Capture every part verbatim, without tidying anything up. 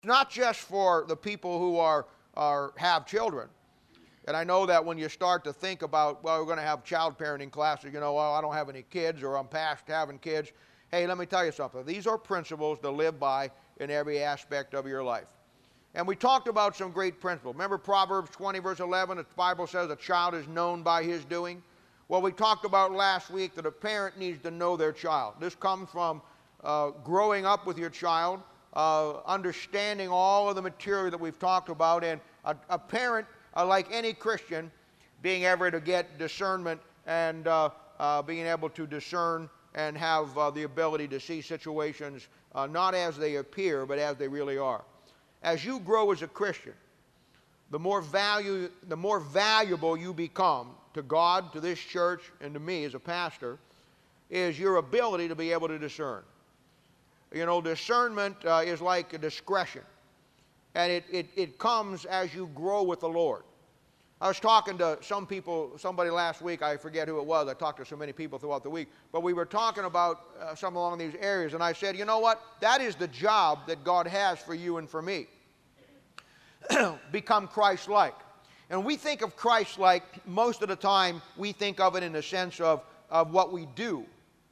not just for the people who are, are have children. And I know that when you start to think about, well, we're going to have child parenting classes, you know, well, I don't have any kids or I'm past having kids. Hey, let me tell you something. These are principles to live by in every aspect of your life. And we talked about some great principles. Remember Proverbs twenty, verse eleven, the Bible says a child is known by his doing. Well, we talked about last week that a parent needs to know their child. This comes from uh, growing up with your child, uh, understanding all of the material that we've talked about, and a, a parent, uh, like any Christian, being able to get discernment and uh, uh, being able to discern and have uh, the ability to see situations uh, not as they appear, but as they really are. As you grow as a Christian, the more value, the more valuable you become to God, to this church, and to me as a pastor, is your ability to be able to discern. You know, discernment uh, is like a discretion, and it, it, it comes as you grow with the Lord. I was talking to some people, somebody last week, I forget who it was, I talked to so many people throughout the week, but we were talking about uh, some along these areas, and I said, you know what, that is the job that God has for you and for me. Become Christ-like. And we think of Christ-like, most of the time, we think of it in the sense of, of what we do.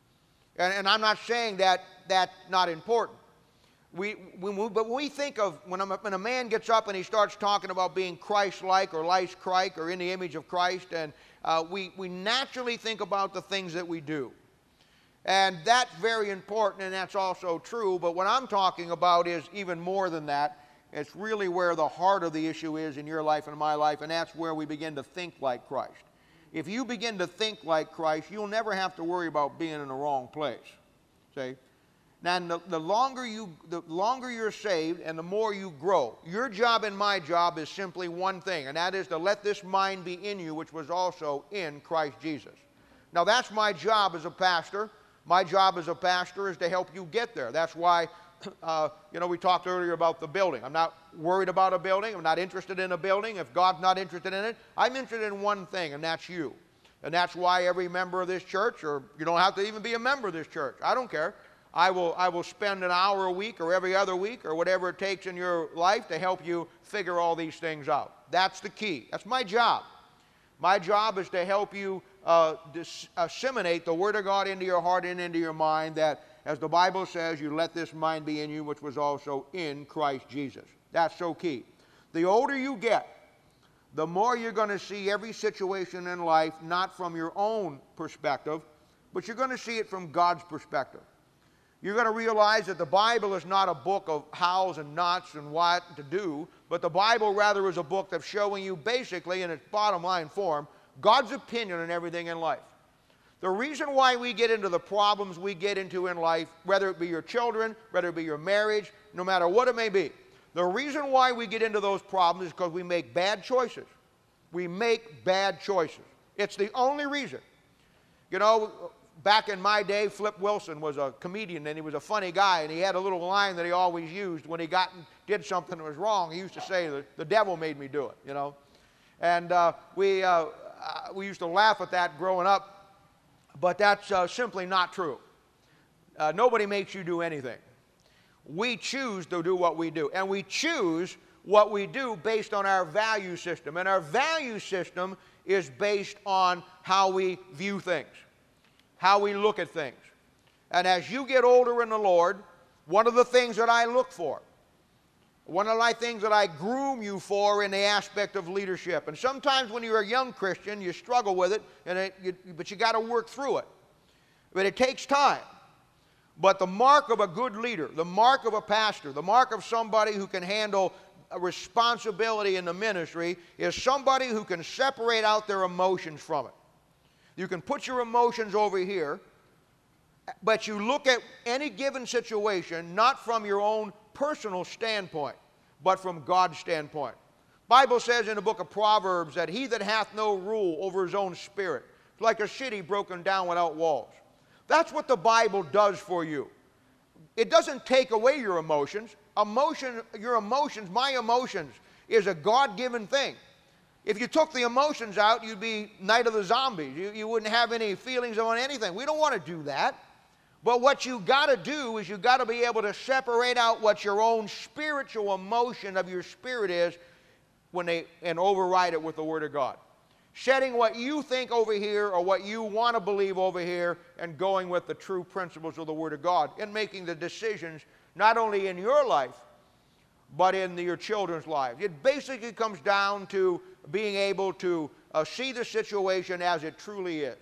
And, and I'm not saying that that's not important. We, when we, but when we think of, when a, when a man gets up and he starts talking about being Christ-like or like-Christ or in the image of Christ, and uh, we, we naturally think about the things that we do. And that's very important, and that's also true, but what I'm talking about is even more than that. It's really where the heart of the issue is in your life and my life, and that's where we begin to think like Christ. If you begin to think like Christ, you'll never have to worry about being in the wrong place. See? Now, the, the, longer you, the longer you're saved and the more you grow, your job and my job is simply one thing, and that is to let this mind be in you, which was also in Christ Jesus. Now, that's my job as a pastor. My job as a pastor is to help you get there. That's why, uh, you know, we talked earlier about the building. I'm not worried about a building. I'm not interested in a building. If God's not interested in it, I'm interested in one thing, and that's you. And that's why every member of this church, or you don't have to even be a member of this church, I don't care. I will, I will spend an hour a week or every other week or whatever it takes in your life to help you figure all these things out. That's the key. That's my job. My job is to help you uh, disseminate the Word of God into your heart and into your mind, that, as the Bible says, you let this mind be in you, which was also in Christ Jesus. That's so key. The older you get, the more you're going to see every situation in life not from your own perspective, but you're going to see it from God's perspective. You're going to realize that the Bible is not a book of hows and nots and what to do, but the Bible rather is a book that's showing you basically, in its bottom line form, God's opinion on everything in life. The reason why we get into the problems we get into in life, whether it be your children, whether it be your marriage, no matter what it may be, the reason why we get into those problems is because we make bad choices. We make bad choices. It's the only reason. You know, back in my day, Flip Wilson was a comedian, and he was a funny guy, and he had a little line that he always used when he got and did something that was wrong. He used to say, the, the devil made me do it, you know. And uh, we, uh, uh, we used to laugh at that growing up, but that's uh, simply not true. Uh, nobody makes you do anything. We choose to do what we do, and we choose what we do based on our value system, and our value system is based on how we view things, how we look at things. And as you get older in the Lord, one of the things that I look for, one of the things that I groom you for in the aspect of leadership, and sometimes when you're a young Christian, you struggle with it, and it, you, but you got to work through it. But it takes time. But the mark of a good leader, the mark of a pastor, the mark of somebody who can handle a responsibility in the ministry is somebody who can separate out their emotions from it. You can put your emotions over here, but you look at any given situation not from your own personal standpoint, but from God's standpoint. Bible says in the book of Proverbs that he that hath no rule over his own spirit is like a city broken down without walls. That's what the Bible does for you. It doesn't take away your emotions. Emotion, your emotions, my emotions, is a God-given thing. If you took the emotions out, you'd be Night of the Zombies. You, you wouldn't have any feelings on anything. We don't want to do that. But what you got to do is you got to be able to separate out what your own spiritual emotion of your spirit is when they, and override it with the Word of God. Setting what you think over here or what you want to believe over here and going with the true principles of the Word of God and making the decisions not only in your life but in your children's lives. It basically comes down to being able to uh, see the situation as it truly is,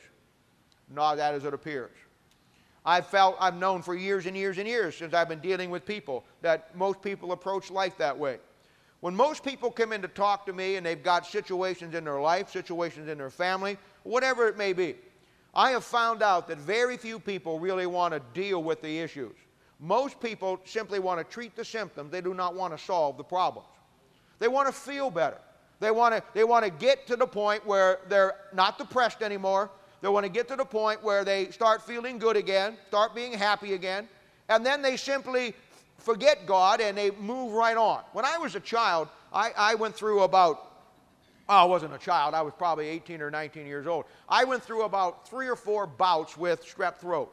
not as it appears. I've felt, I've known for years and years and years since I've been dealing with people that most people approach life that way. When most people come in to talk to me and they've got situations in their life, situations in their family, whatever it may be, I have found out that very few people really want to deal with the issues. Most people simply want to treat the symptoms. They do not want to solve the problems. They want to feel better. They want to, they want to get to the point where they're not depressed anymore. They want to get to the point where they start feeling good again, start being happy again, and then they simply forget God and they move right on. When I was a child, I, I went through about, oh, I wasn't a child, I was probably eighteen or nineteen years old. I went through about three or four bouts with strep throat.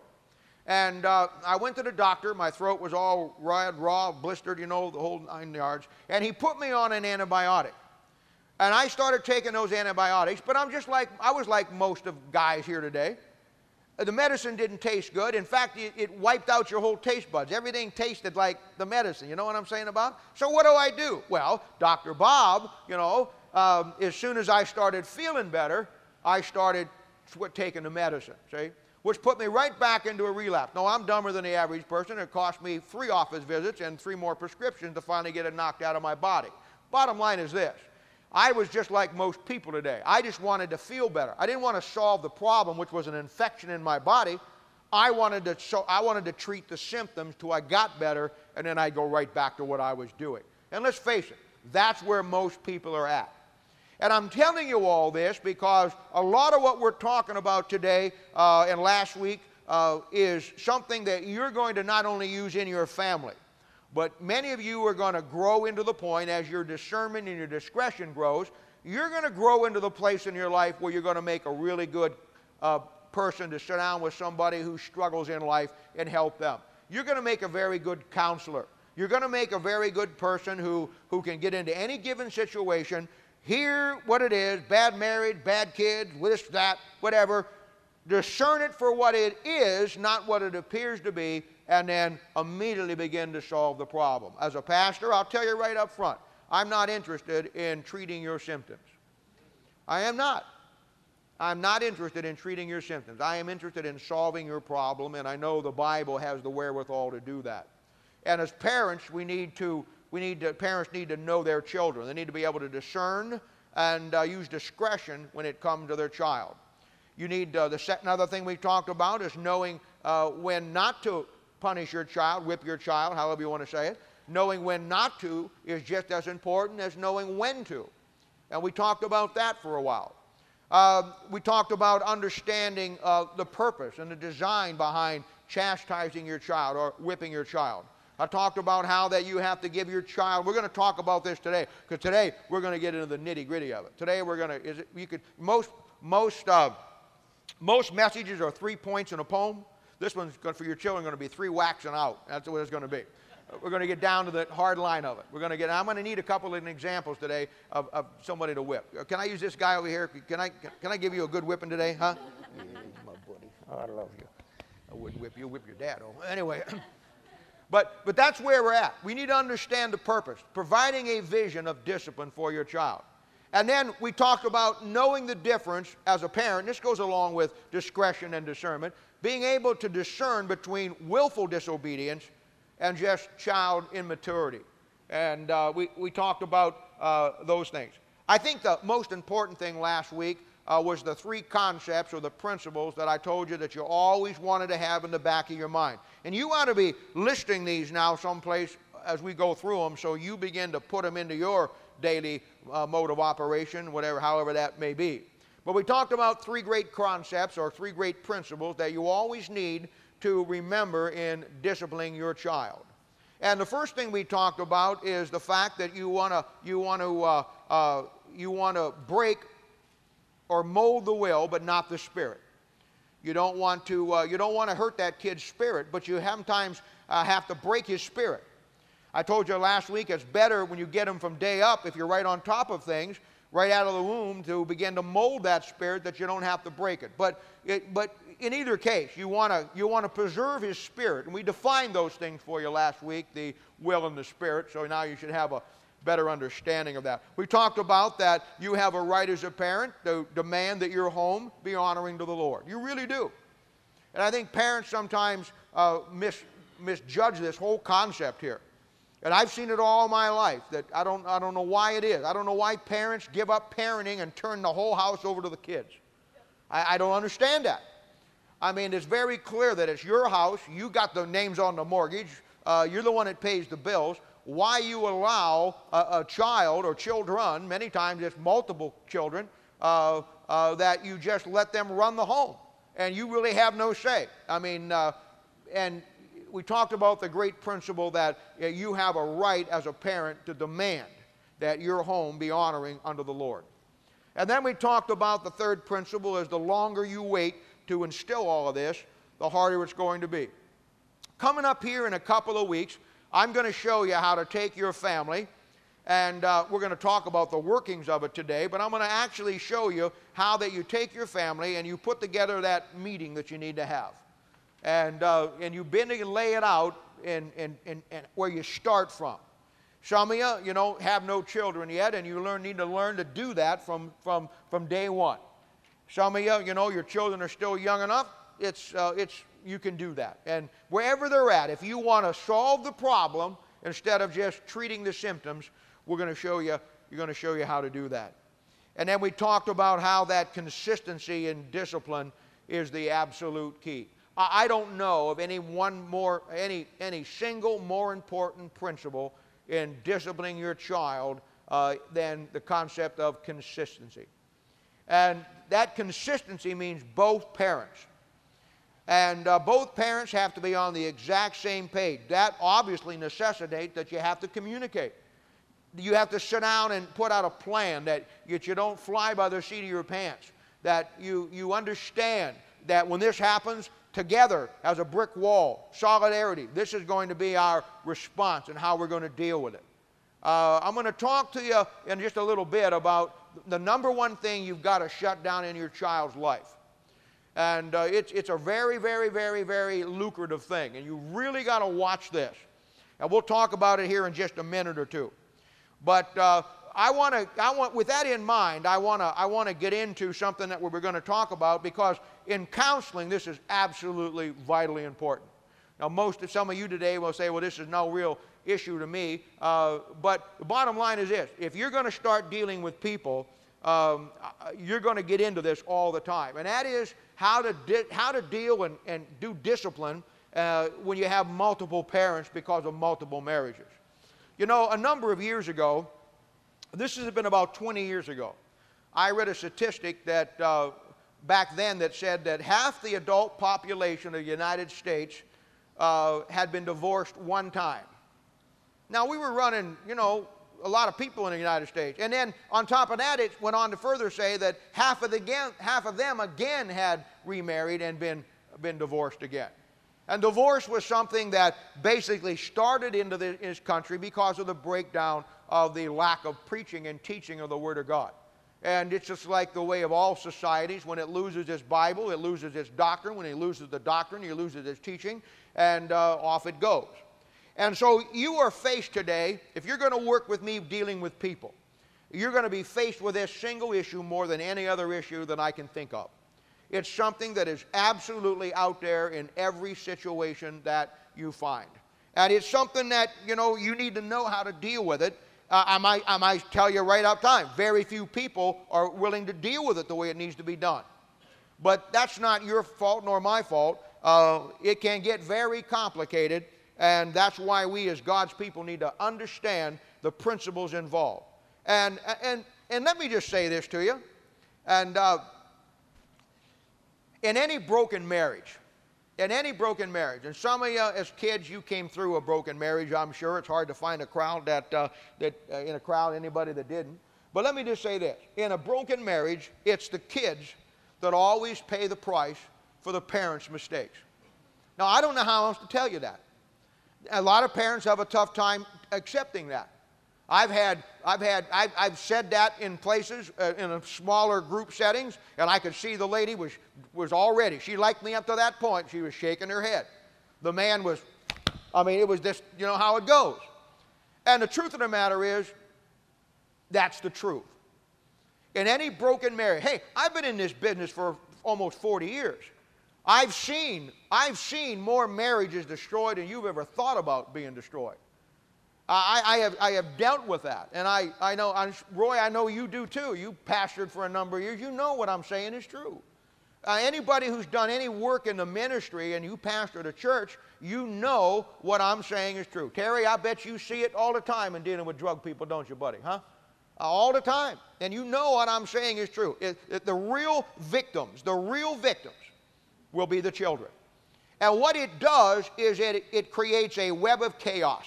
And uh, I went to the doctor, my throat was all red, raw, blistered, you know, the whole nine yards, and he put me on an antibiotic. And I started taking those antibiotics, but I'm just like, I was like most of guys here today. The medicine didn't taste good. In fact, it, it wiped out your whole taste buds. Everything tasted like the medicine. You know what I'm saying about? So what do I do? Well, Doctor Bob, you know, um, as soon as I started feeling better, I started taking the medicine, see? Which put me right back into a relapse. No, I'm dumber than the average person. It cost me three office visits and three more prescriptions to finally get it knocked out of my body. Bottom line is this. I was just like most people today. I just wanted to feel better. I didn't want to solve the problem, which was an infection in my body. I wanted to, so I wanted to treat the symptoms till I got better, and then I'd go right back to what I was doing. And let's face it, that's where most people are at. And I'm telling you all this because a lot of what we're talking about today uh, and last week uh, is something that you're going to not only use in your family, but many of you are going to grow into the point as your discernment and your discretion grows, you're going to grow into the place in your life where you're going to make a really good uh, person to sit down with somebody who struggles in life and help them. You're going to make a very good counselor. You're going to make a very good person who, who can get into any given situation, hear what it is, bad married, bad kids, this, that, whatever, discern it for what it is, not what it appears to be, and then immediately begin to solve the problem. As a pastor, I'll tell you right up front, I'm not interested in treating your symptoms. I am not. I'm not interested in treating your symptoms. I am interested in solving your problem, and I know the Bible has the wherewithal to do that. And as parents, we need to, we need to, parents need to know their children. They need to be able to discern and uh, use discretion when it comes to their child. You need, uh, the second other thing we talked about is knowing uh, when not to punish your child, whip your child, however you want to say it. Knowing when not to is just as important as knowing when to. And we talked about that for a while. Uh, we talked about understanding uh, the purpose and the design behind chastising your child or whipping your child. I talked about how that you have to give your child, we're going to talk about this today, because today we're going to get into the nitty-gritty of it. Today we're going to, is it, you could, most, most, uh, most messages are three points in a poem. This one's going, for your children, going to be three waxing out. That's what it's going to be. We're going to get down to the hard line of it. We're going to get. I'm going to need a couple of examples today of, of somebody to whip. Can I use this guy over here? Can I? Can I give you a good whipping today, huh? Yeah, my buddy. Oh, I love you. I wouldn't whip you. Whip your dad. Oh, anyway. but but that's where we're at. We need to understand the purpose, providing a vision of discipline for your child. And then we talked about knowing the difference as a parent. This goes along with discretion and discernment. Being able to discern between willful disobedience and just child immaturity. And uh, we, we talked about uh, those things. I think the most important thing last week uh, was the three concepts or the principles that I told you that you always wanted to have in the back of your mind. And you ought to be listing these now someplace as we go through them so you begin to put them into your daily uh, mode of operation, whatever, however that may be. But we talked about three great concepts or three great principles that you always need to remember in disciplining your child. And the first thing we talked about is the fact that you want to you want to uh, uh, you want to break or mold the will, but not the spirit. You don't want to, uh, you don't want to hurt that kid's spirit, but you sometimes uh, have to break his spirit. I told you last week it's better when you get him from day up, if you're right on top of things, right out of the womb, to begin to mold that spirit, that you don't have to break it. But, it, but in either case, you want to you want to preserve his spirit. And we defined those things for you last week, the will and the spirit, so now you should have a better understanding of that. We talked about that you have a right as a parent to demand that your home be honoring to the Lord. You really do. And I think parents sometimes uh, mis misjudge this whole concept here. And I've seen it all my life, that I don't, I don't know why it is. I don't know why parents give up parenting and turn the whole house over to the kids. I, I don't understand that. I mean, it's very clear that it's your house. You got the names on the mortgage. Uh, you're the one that pays the bills. Why you allow a, a child or children, many times it's multiple children, uh, uh, that you just let them run the home. And you really have no say. I mean, uh, and we talked about the great principle that uh, you have a right as a parent to demand that your home be honoring unto the Lord. And then we talked about the third principle is the longer you wait to instill all of this, the harder it's going to be. Coming up here in a couple of weeks, I'm going to show you how to take your family, and uh, we're going to talk about the workings of it today, but I'm going to actually show you how that you take your family and you put together that meeting that you need to have. And, uh, and you begin to lay it out in, in, in, in where you start from. Some of you, you know, have no children yet, and you learn, need to learn to do that from, from, from day one. Some of you, you know, your children are still young enough, it's, uh, it's, you can do that. And wherever they're at, if you want to solve the problem instead of just treating the symptoms, we're going to show you, you're going to show you how to do that. And then we talked about how that consistency in discipline is the absolute key. I don't know of any one more, any, any single more important principle in disciplining your child uh, than the concept of consistency. And that consistency means both parents. And uh, both parents have to be on the exact same page. That obviously necessitates that you have to communicate. You have to sit down and put out a plan that you, you don't fly by the seat of your pants. That you, you understand that when this happens, together as a brick wall, solidarity, this is going to be our response and how we're going to deal with it. Uh, I'm going to talk to you in just a little bit about the number one thing you've got to shut down in your child's life. And uh, it's, it's a very, very, very, very lucrative thing. And you really got to watch this. And we'll talk about it here in just a minute or two. But uh, I want to, I want, with that in mind, I want to, I want to get into something that we're going to talk about, because in counseling, this is absolutely vitally important. Now, most of some of you today will say, well, this is no real issue to me. Uh, but the bottom line is this. If you're going to start dealing with people, um, you're going to get into this all the time. And that is how to, how to deal and, and do discipline uh, when you have multiple parents because of multiple marriages. You know, a number of years ago, this has been about twenty years ago, I read a statistic that uh, back then that said that half the adult population of the United States uh, had been divorced one time. Now, we were running, you know, a lot of people in the United States. And then on top of that, it went on to further say that half of, the again, half of them again had remarried and been, been divorced again. And divorce was something that basically started into the, this country because of the breakdown of the lack of preaching and teaching of the Word of God. And it's just like the way of all societies. When it loses its Bible, it loses its doctrine. When it loses the doctrine, it loses its teaching, and uh, off it goes. And so you are faced today, if you're going to work with me dealing with people, you're going to be faced with this single issue more than any other issue that I can think of. It's something that is absolutely out there in every situation that you find. And it's something that, you know, you need to know how to deal with it. Uh, I, might, I might tell you right up time, very few people are willing to deal with it the way it needs to be done. But that's not your fault nor my fault. Uh, it can get very complicated, and that's why we as God's people need to understand the principles involved. And, and, and let me just say this to you. And uh, in any broken marriage, in any broken marriage, and some of you as kids, you came through a broken marriage, I'm sure. It's hard to find a crowd that, uh, that uh, in a crowd, anybody that didn't. But let me just say this. In a broken marriage, it's the kids that always pay the price for the parents' mistakes. Now, I don't know how else to tell you that. A lot of parents have a tough time accepting that. I've had, I've had, I've, I've said that in places, uh, in a smaller group settings, and I could see the lady was, was already, she liked me up to that point, she was shaking her head. The man was, I mean, it was this, you know how it goes. And the truth of the matter is, that's the truth. In any broken marriage, hey, I've been in this business for almost forty years. I've seen, I've seen more marriages destroyed than you've ever thought about being destroyed. I, I, have, I have dealt with that. And I, I know, I, Roy, I know you do too. You pastored for a number of years. You know what I'm saying is true. Uh, anybody who's done any work in the ministry and you pastored a church, you know what I'm saying is true. Terry, I bet you see it all the time in dealing with drug people, don't you, buddy? Huh? All the time. And you know what I'm saying is true. It, it, the real victims, the real victims will be the children. And what it does is it, it creates a web of chaos.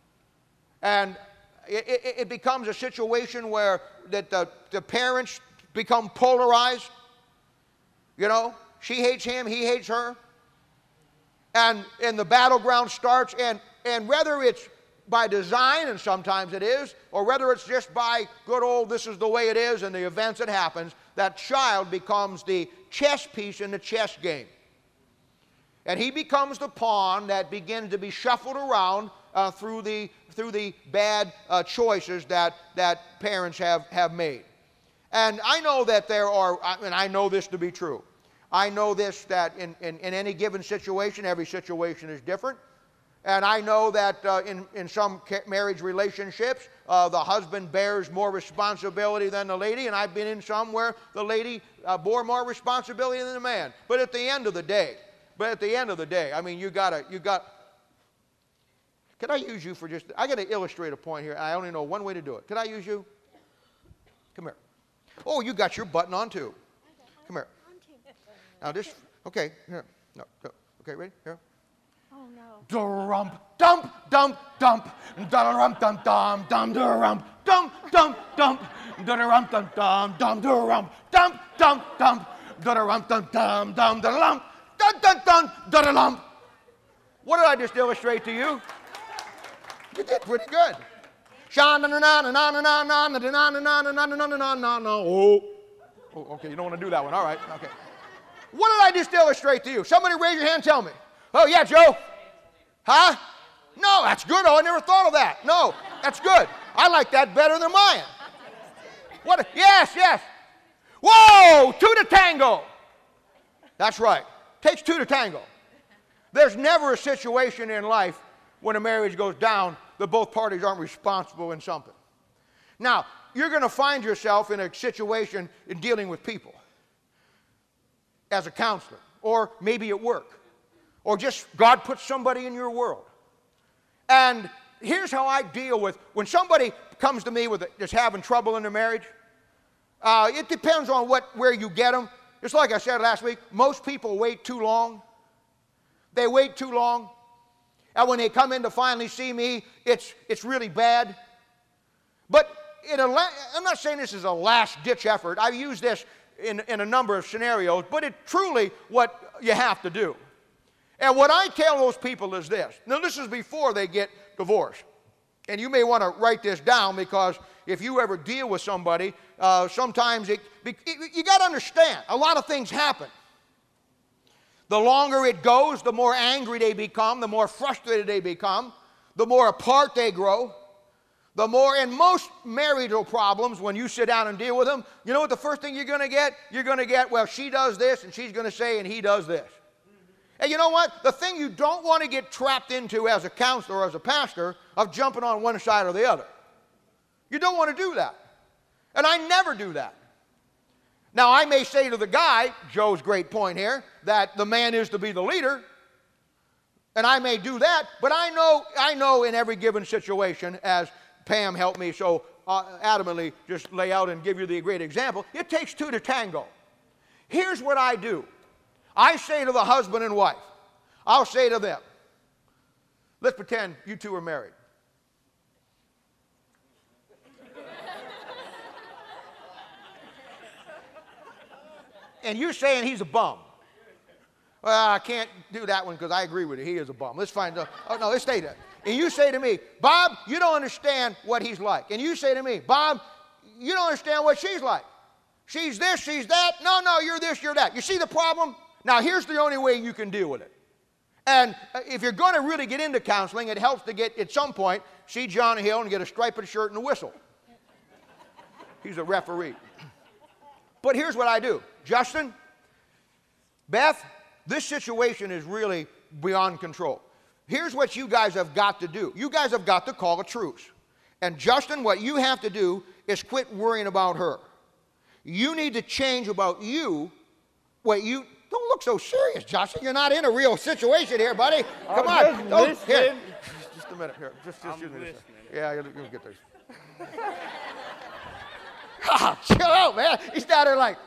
And it, it, it becomes a situation where that the, the parents become polarized. You know, she hates him, he hates her. And, and the battleground starts, and, and whether it's by design, and sometimes it is, or whether it's just by good old this is the way it is and the events that happens, that child becomes the chess piece in the chess game. And he becomes the pawn that begins to be shuffled around uh, through the, through the bad uh, choices that, that parents have, have made. And I know that there are, and I know this to be true, I know this that in, in, in any given situation, every situation is different. And I know that uh, in, in some marriage relationships, uh, the husband bears more responsibility than the lady, and I've been in some where the lady uh, bore more responsibility than the man. But at the end of the day, but at the end of the day, I mean, you gotta, you got, can I use you for just, I gotta illustrate a point here. I only know one way to do it. Can I use you? Come here. Oh, you got your button on too. Come here. Now this, okay, here, no, go. Okay, ready? Here. Oh no. Durump, dump, dump, dump, durump, dum, dum, dum, durump, dump, dump, dump, durump, dum, dum, dum, durump, dump, dump, dump, durump, dum, dum, dum, durump, dun, dun, dun, durump. What did I just illustrate to you? You did pretty good. Sha na na na na na na na na na na na na na na na na na. Oh, okay, you don't want to do that one. All right, okay. What did I just illustrate to you? Somebody raise your hand and tell me. Oh, yeah, Joe. Huh? No, that's good. Oh, I never thought of that. No, that's good. I like that better than mine. What? A, yes, yes. Whoa, two to tango. That's right. Takes two to tango. There's never a situation in life when a marriage goes down that both parties aren't responsible in something. Now, you're going to find yourself in a situation in dealing with people as a counselor, or maybe at work, or just God puts somebody in your world. And here's how I deal with, when somebody comes to me with just having trouble in their marriage, uh, it depends on what, where you get them. Just like I said last week, most people wait too long. They wait too long. And when they come in to finally see me, it's, it's really bad. But in a la- I'm not saying this is a last-ditch effort. I've used this in, in a number of scenarios, but it's truly what you have to do. And what I tell those people is this. Now, this is before they get divorced. And you may want to write this down, because if you ever deal with somebody, uh, sometimes it, it, you got to understand, a lot of things happen. The longer it goes, the more angry they become, the more frustrated they become, the more apart they grow. The more, in most marital problems, when you sit down and deal with them, you know what the first thing you're going to get? You're going to get, well, she does this, and she's going to say, and he does this. Mm-hmm. And you know what? The thing you don't want to get trapped into as a counselor or as a pastor, of jumping on one side or the other. You don't want to do that. And I never do that. Now, I may say to the guy, Joe's great point here, that the man is to be the leader, and I may do that, but I know, I know in every given situation, as Pam helped me so uh, adamantly just lay out and give you the great example, it takes two to tango. Here's what I do. I say to the husband and wife, I'll say to them, let's pretend you two are married. And you're saying he's a bum. Well, I can't do that one because I agree with you. He is a bum. Let's find out. Oh, no, let's stay there. And you say to me, Bob, you don't understand what he's like. And you say to me, Bob, you don't understand what she's like. She's this, she's that. No, no, you're this, you're that. You see the problem? Now, here's the only way you can deal with it. And if you're going to really get into counseling, it helps to get, at some point, see John Hill and get a striped shirt and a whistle. He's a referee. But here's what I do. Justin, Beth, this situation is really beyond control. Here's what you guys have got to do. You guys have got to call a truce. And Justin, what you have to do is quit worrying about her. You need to change about you. What you don't look so serious, Justin. You're not in a real situation here, buddy. Come I'm on. just Don't, here. listening. Just a minute here. Just, just I'm excuse me. listening. Yeah, you'll, you'll get this. Ah, chill out, man. He's down there like.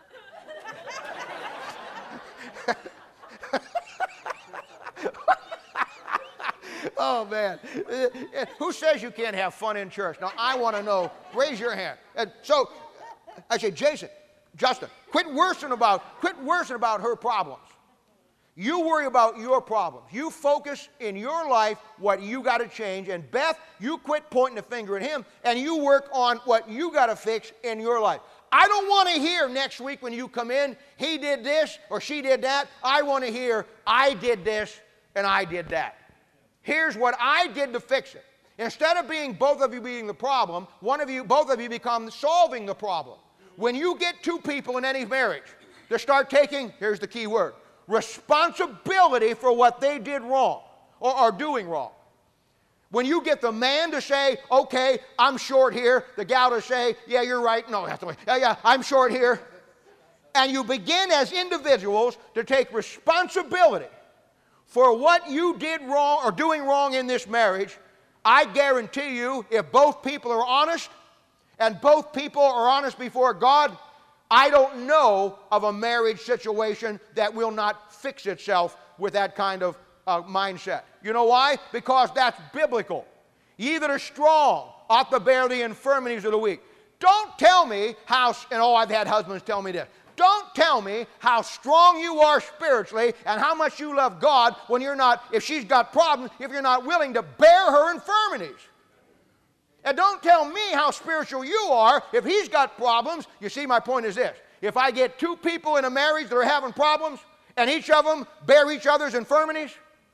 Oh, man. Uh, who says you can't have fun in church? Now, I want to know. Raise your hand. And so, I say, Jason, Justin, quit worrying about, quit worrying about her problems. You worry about your problems. You focus in your life what you got to change. And Beth, you quit pointing the finger at him, and you work on what you got to fix in your life. I don't want to hear next week when you come in, he did this or she did that. I want to hear, I did this and I did that. Here's what I did to fix it. Instead of being both of you being the problem, one of you, both of you become solving the problem. When you get two people in any marriage to start taking, here's the key word, responsibility for what they did wrong or are doing wrong. When you get the man to say, okay, I'm short here, the gal to say, yeah, you're right, no, that's the way, yeah, yeah, I'm short here. And you begin as individuals to take responsibility for what you did wrong or doing wrong in this marriage, I guarantee you, if both people are honest and both people are honest before God, I don't know of a marriage situation that will not fix itself with that kind of uh, mindset. You know why? Because that's biblical. Ye that are strong ought to bear the infirmities of the weak. Don't tell me how, and oh, I've had husbands tell me this. Don't tell me how strong you are spiritually and how much you love God when you're not, if she's got problems, if you're not willing to bear her infirmities. And don't tell me how spiritual you are if he's got problems. You see, my point is this. If I get two people in a marriage that are having problems and each of them bear each other's infirmities,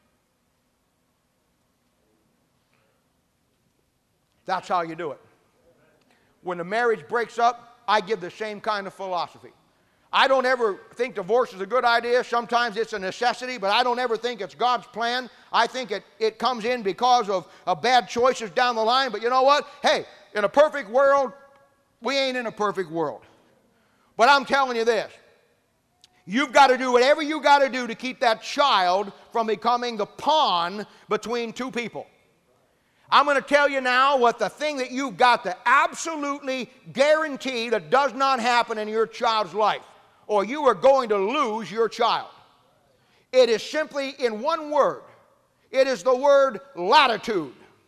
that's how you do it. When the marriage breaks up, I give the same kind of philosophy. I don't ever think divorce is a good idea. Sometimes it's a necessity, but I don't ever think it's God's plan. I think it, it comes in because of, of bad choices down the line. But you know what? Hey, in a perfect world, we ain't in a perfect world. But I'm telling you this. You've got to do whatever you got to do to keep that child from becoming the pawn between two people. I'm going to tell you now what the thing that you've got to absolutely guarantee that does not happen in your child's life, or you are going to lose your child. It is simply in one word. It is the word latitude.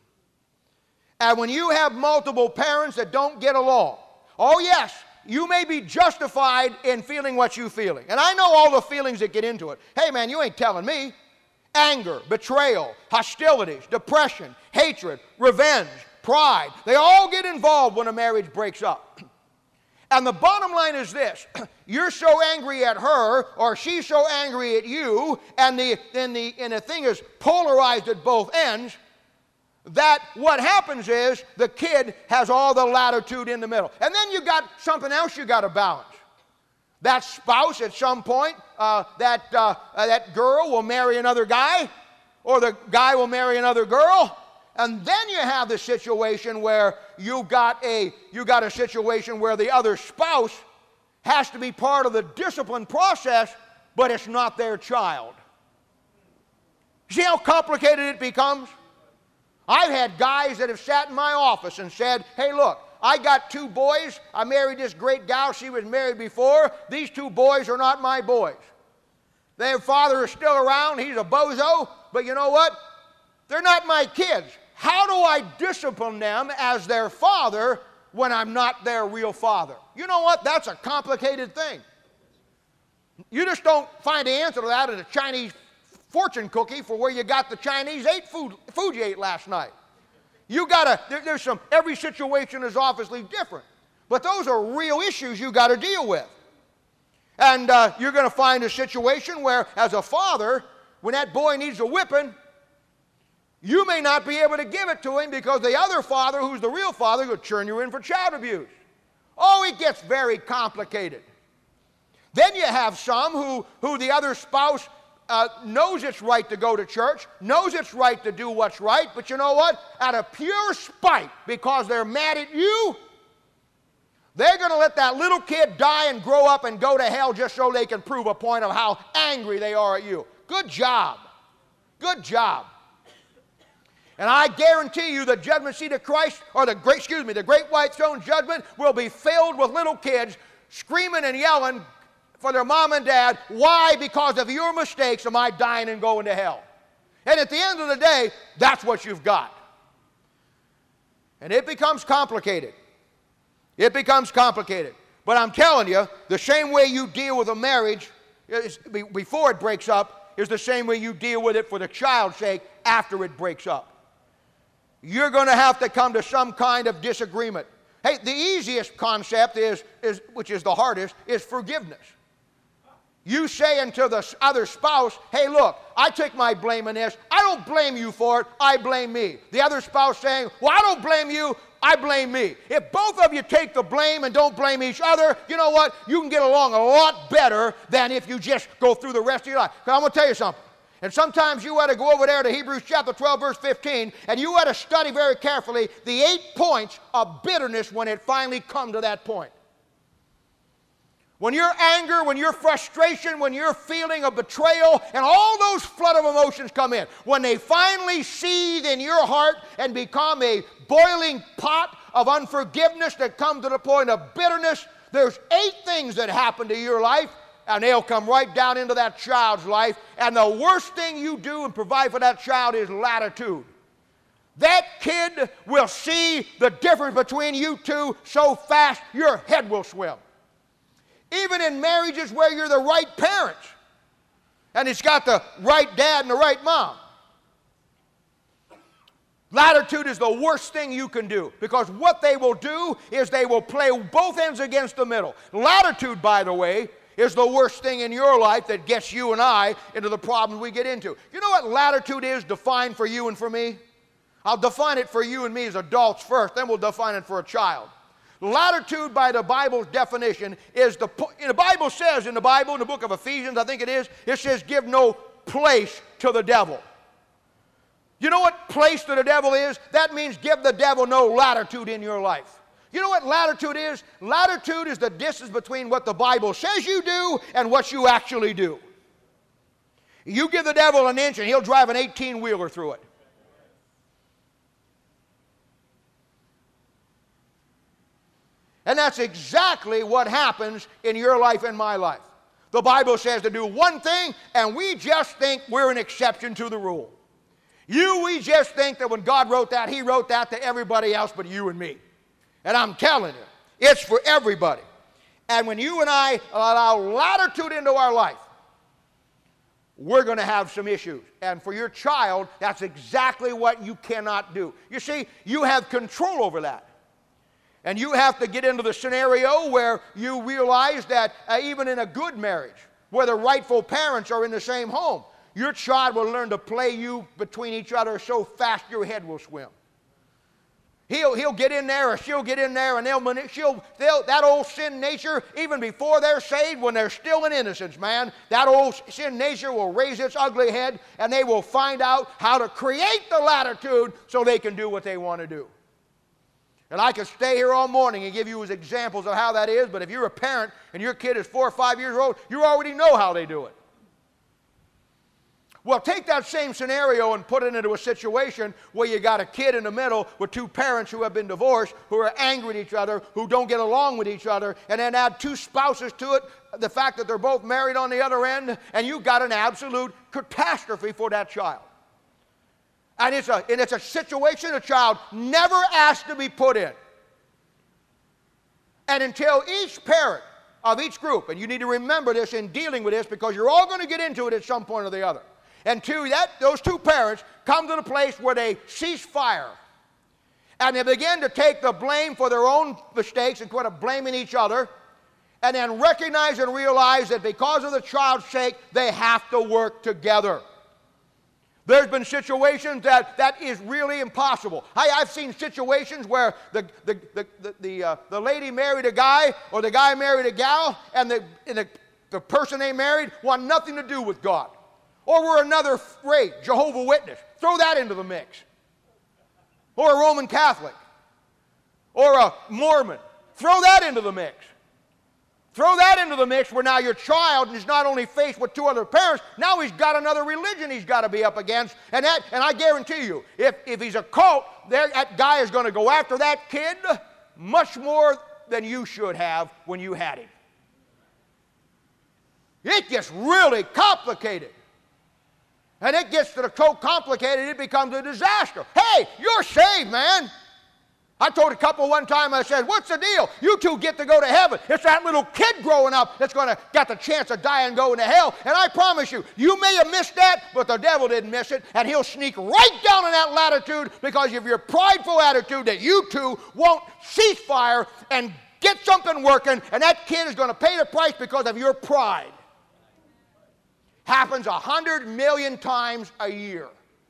And when you have multiple parents that don't get along, oh yes, you may be justified in feeling what you're feeling. And I know all the feelings that get into it. Hey man, you ain't telling me. Anger, betrayal, hostilities, depression, hatred, revenge, pride. They all get involved when a marriage breaks up. And the bottom line is this. You're so angry at her, or she's so angry at you, and the, and the, and the thing is polarized at both ends, that what happens is the kid has all the latitude in the middle. And then you got something else you got to balance. That spouse at some point, uh, that, uh, uh, that girl will marry another guy, or the guy will marry another girl. And then you have the situation where you got a, you got a situation where the other spouse has to be part of the discipline process, but it's not their child. See how complicated it becomes? I've had guys that have sat in my office and said, hey, look, I got two boys. I married this great gal. She was married before. These two boys are not my boys. Their father is still around. He's a bozo. But you know what? They're not my kids. How do I discipline them as their father when I'm not their real father? You know what? That's a complicated thing. You just don't find the answer to that in a Chinese fortune cookie for where you got the Chinese ate food, food you ate last night. You gotta, there, there's some, every situation is obviously different. But those are real issues you got to deal with. And uh, you're going to find a situation where, as a father, when that boy needs a whipping, you may not be able to give it to him because the other father, who's the real father, will turn you in for child abuse. Oh, it gets very complicated. Then you have some who, who the other spouse uh, knows it's right to go to church, knows it's right to do what's right, but you know what? Out of pure spite, because they're mad at you, they're going to let that little kid die and grow up and go to hell just so they can prove a point of how angry they are at you. Good job. Good job. And I guarantee you the judgment seat of Christ, or the great, excuse me, the great white throne judgment will be filled with little kids screaming and yelling for their mom and dad. Why? Because of your mistakes am I dying and going to hell. And at the end of the day, that's what you've got. And it becomes complicated. It becomes complicated. But I'm telling you, the same way you deal with a marriage is, before it breaks up is the same way you deal with it for the child's sake after it breaks up. You're going to have to come to some kind of disagreement. Hey, the easiest concept is, is, which is the hardest, is forgiveness. You saying to the other spouse, hey, look, I take my blame in this. I don't blame you for it. I blame me. The other spouse saying, well, I don't blame you. I blame me. If both of you take the blame and don't blame each other, you know what? You can get along a lot better than if you just go through the rest of your life. Because I'm going to tell you something. And sometimes you ought to go over there to Hebrews chapter twelve, verse fifteen, and you ought to study very carefully the eight points of bitterness when it finally comes to that point. When your anger, when your frustration, when your feeling of betrayal, and all those flood of emotions come in, when they finally seethe in your heart and become a boiling pot of unforgiveness that comes to the point of bitterness, there's eight things that happen to your life, and they'll come right down into that child's life. And the worst thing you do and provide for that child is latitude. That kid will see the difference between you two so fast your head will swim. Even in marriages where you're the right parents and it's got the right dad and the right mom. Latitude is the worst thing you can do, because what they will do is they will play both ends against the middle. Latitude, by the way, is the worst thing in your life that gets you and I into the problems we get into. You know what latitude is defined for you and for me? I'll define it for you and me as adults first, then we'll define it for a child. Latitude, by the Bible's definition, is the, the Bible says in the Bible, in the book of Ephesians, I think it is, it says give no place to the devil. You know what place to the devil is? That means give the devil no latitude in your life. You know what latitude is? Latitude is the distance between what the Bible says you do and what you actually do. You give the devil an inch and he'll drive an eighteen-wheeler through it. And that's exactly what happens in your life and my life. The Bible says to do one thing, and we just think we're an exception to the rule. You, we just think that when God wrote that, He wrote that to everybody else but you and me. And I'm telling you, it's for everybody. And when you and I allow latitude into our life, we're going to have some issues. And for your child, that's exactly what you cannot do. You see, you have control over that. And you have to get into the scenario where you realize that uh, even in a good marriage, where the rightful parents are in the same home, your child will learn to play you between each other so fast your head will swim. He'll, he'll get in there or she'll get in there, and they'll, she'll, they'll, that old sin nature, even before they're saved, when they're still in innocence, man, that old sin nature will raise its ugly head, and they will find out how to create the latitude so they can do what they want to do. And I could stay here all morning and give you examples of how that is, but if you're a parent and your kid is four or five years old, you already know how they do it. Well, take that same scenario and put it into a situation where you got a kid in the middle with two parents who have been divorced, who are angry at each other, who don't get along with each other, and then add two spouses to it, the fact that they're both married on the other end, and you've got an absolute catastrophe for that child. And it's a, and it's a situation a child never asked to be put in. And until each parent of each group, and you need to remember this in dealing with this because you're all going to get into it at some point or the other. And two, that, those two parents come to the place where they cease fire. And they begin to take the blame for their own mistakes and quit blaming each other. And then recognize and realize that because of the child's sake, they have to work together. There's been situations that that is really impossible. I, I've seen situations where the, the, the, the, the, uh, the lady married a guy or the guy married a gal, and, the, and the, the person they married want nothing to do with God. Or we're another race, Jehovah's Witness. Throw that into the mix. Or a Roman Catholic. Or a Mormon. Throw that into the mix. Throw that into the mix where now your child is not only faced with two other parents, now he's got another religion he's got to be up against. And, that, and I guarantee you, if, if he's a cult, that guy is going to go after that kid much more than you should have when you had him. It gets really complicated. And it gets to the so complicated, it becomes a disaster. Hey, you're saved, man. I told a couple one time, I said, what's the deal? You two get to go to heaven. It's that little kid growing up that's going to got the chance of dying and going to hell. And I promise you, you may have missed that, but the devil didn't miss it. And he'll sneak right down in that latitude because of your prideful attitude that you two won't cease fire and get something working. And that kid is going to pay the price because of your pride. Happens a hundred million times a year.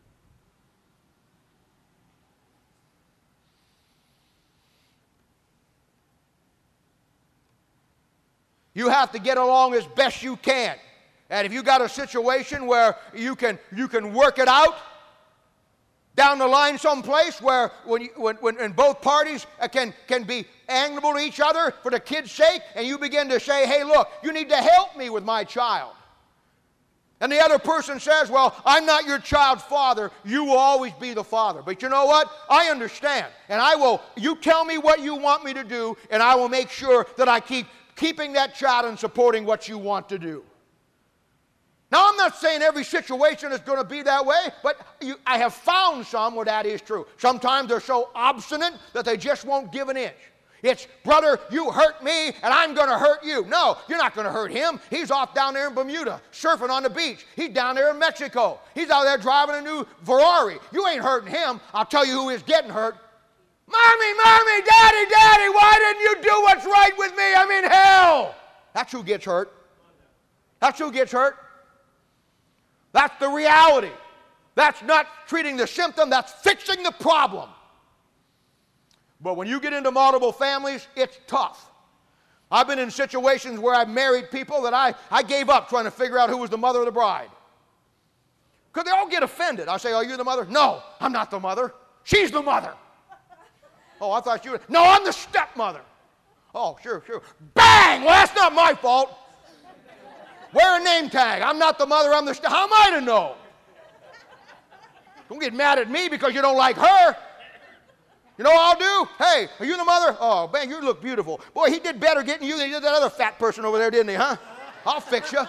You have to get along as best you can. And if you got a situation where you can, you can work it out down the line someplace where when, you, when, when, when both parties can, can be amiable to each other for the kid's sake, and you begin to say, hey, look, you need to help me with my child. And the other person says, well, I'm not your child's father. You will always be the father. But you know what? I understand. And I will, you tell me what you want me to do, and I will make sure that I keep keeping that child and supporting what you want to do. Now, I'm not saying every situation is going to be that way, but you, I have found some where that is true. Sometimes they're so obstinate that they just won't give an inch. It's, brother, you hurt me, and I'm going to hurt you. No, you're not going to hurt him. He's off down there in Bermuda, surfing on the beach. He's down there in Mexico. He's out there driving a new Ferrari. You ain't hurting him. I'll tell you who is getting hurt. Mommy, Mommy, Daddy, Daddy, why didn't you do what's right with me? I'm in hell. That's who gets hurt. That's who gets hurt. That's the reality. That's not treating the symptom. That's fixing the problem. But when you get into multiple families, it's tough. I've been in situations where I've married people that I, I gave up trying to figure out who was the mother of the bride. Because they all get offended. I say, oh, you're the mother? No, I'm not the mother. She's the mother. Oh, I thought you were. No, I'm the stepmother. Oh, sure, sure. Bang! Well, that's not my fault. Wear a name tag. I'm not the mother, I'm the step. How am I to know? Don't get mad at me because you don't like her. You know what I'll do? Hey, are you the mother? Oh, man, you look beautiful. Boy, he did better getting you than he did that other fat person over there, didn't he, huh? I'll fix you.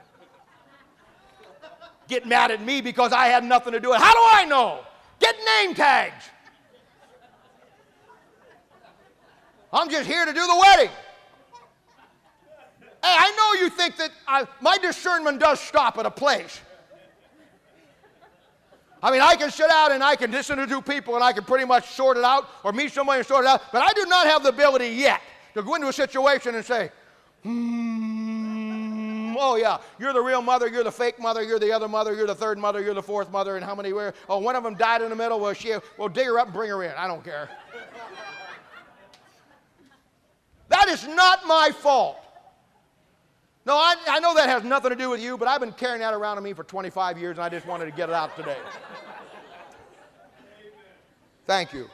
Get mad at me because I had nothing to do with it. How do I know? Get name tags. I'm just here to do the wedding. Hey, I know you think that I, my discernment does stop at a place. I mean, I can sit out and I can listen to two people and I can pretty much sort it out or meet somebody and sort it out, but I do not have the ability yet to go into a situation and say, hmm, oh yeah, you're the real mother, you're the fake mother, you're the other mother, you're the third mother, you're the fourth mother, and how many were, oh, one of them died in the middle, well, she, well, dig her up and bring her in. I don't care. That is not my fault. No, I, I know that has nothing to do with you, but I've been carrying that around with me for twenty-five years, and I just wanted to get it out today. Thank you.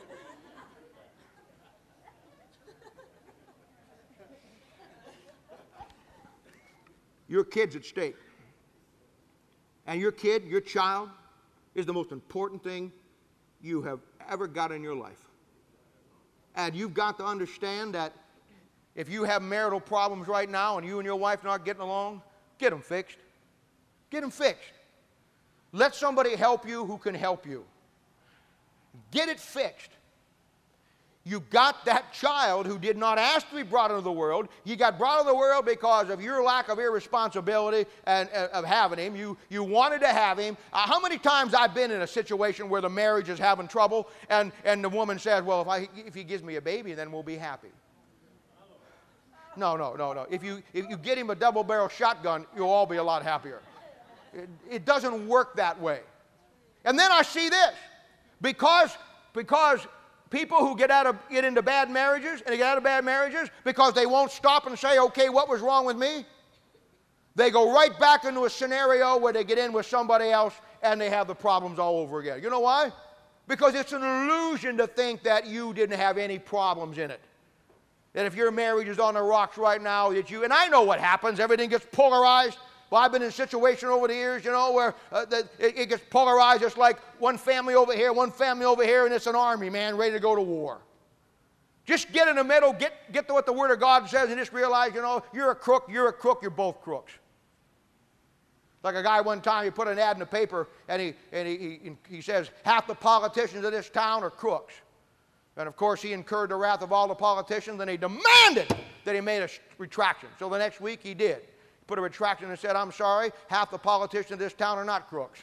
Your kid's at stake. And your kid, your child, is the most important thing you have ever got in your life. And you've got to understand that if you have marital problems right now and you and your wife not getting along, get them fixed. Get them fixed. Let somebody help you who can help you. Get it fixed. You got that child who did not ask to be brought into the world. You got brought into the world because of your lack of irresponsibility and, and of having him. You, you wanted to have him. Uh, how many times I've been in a situation where the marriage is having trouble and, and the woman says, well, if, I, if he gives me a baby, then we'll be happy. No, no, no, no. If you, if you get him a double-barrel shotgun, you'll all be a lot happier. It, it doesn't work that way. And then I see this. Because, because people who get, out of, get into bad marriages, and they get out of bad marriages because they won't stop and say, okay, what was wrong with me? They go right back into a scenario where they get in with somebody else and they have the problems all over again. You know why? Because it's an illusion to think that you didn't have any problems in it. That if your marriage is on the rocks right now, that you, and I know what happens, everything gets polarized. Well, I've been in situations over the years, you know, where uh, the, it, it gets polarized. It's like one family over here, one family over here, and it's an army, man, ready to go to war. Just get in the middle, get, get to what the Word of God says, and just realize, you know, you're a crook, you're a crook, you're both crooks. Like a guy one time, he put an ad in the paper, and he, and he, he, he says, half the politicians of this town are crooks. And of course, he incurred the wrath of all the politicians, and he demanded that he made a retraction. So the next week, he did. Put a retraction and said, I'm sorry, half the politicians of this town are not crooks.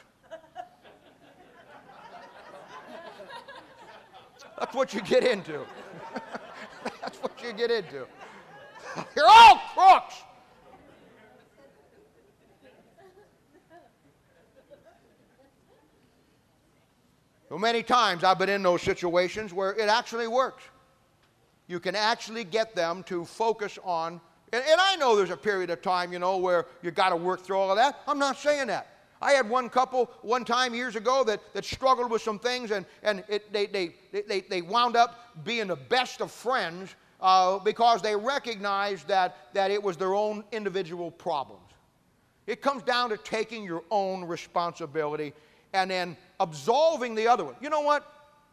That's what you get into. That's what you get into. You're all crooks. So many times I've been in those situations where it actually works. You can actually get them to focus on. And, and I know there's a period of time, you know, where you got to work through all of that. I'm not saying that. I had one couple one time years ago that, that struggled with some things, and, and it, they, they, they, they wound up being the best of friends uh, because they recognized that, that it was their own individual problems. It comes down to taking your own responsibility and then absolving the other one. You know what?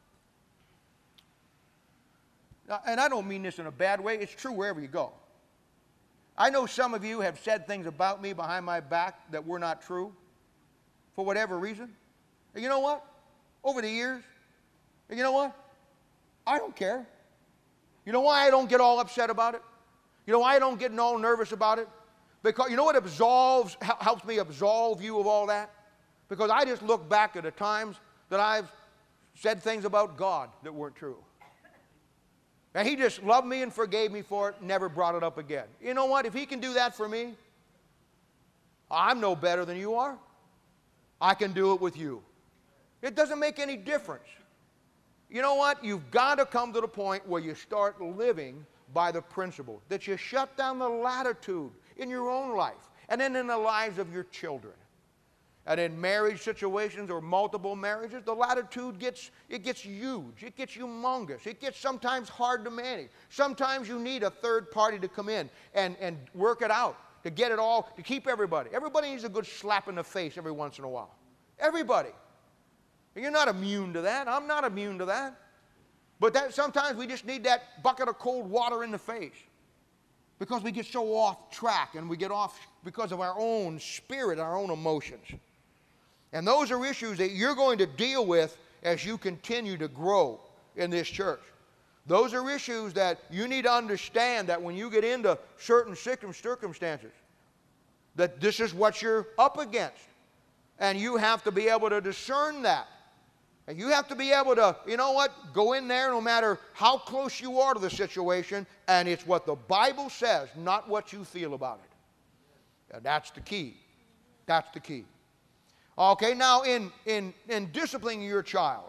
And I don't mean this in a bad way. It's true wherever you go. I know some of you have said things about me behind my back that were not true for whatever reason. And you know what? Over the years, and you know what? I don't care. You know why I don't get all upset about it? You know why I don't get all nervous about it? Because you know what absolves, helps me absolve you of all that? Because I just look back at the times that I've said things about God that weren't true. And he just loved me and forgave me for it, never brought it up again. You know what? If he can do that for me, I'm no better than you are. I can do it with you. It doesn't make any difference. You know what? You've got to come to the point where you start living by the principle that you shut down the latitude in your own life and then in the lives of your children. And in marriage situations or multiple marriages, the latitude gets, it gets huge. It gets humongous. It gets sometimes hard to manage. Sometimes you need a third party to come in and, and work it out, to get it all, to keep everybody. Everybody needs a good slap in the face every once in a while. Everybody. And you're not immune to that. I'm not immune to that. But that, sometimes we just need that bucket of cold water in the face because we get so off track and we get off because of our own spirit, our own emotions. And those are issues that you're going to deal with as you continue to grow in this church. Those are issues that you need to understand that when you get into certain circumstances, that this is what you're up against. And you have to be able to discern that. And you have to be able to, you know what, go in there no matter how close you are to the situation, and it's what the Bible says, not what you feel about it. And that's the key. That's the key. Okay, now in, in, in disciplining your child,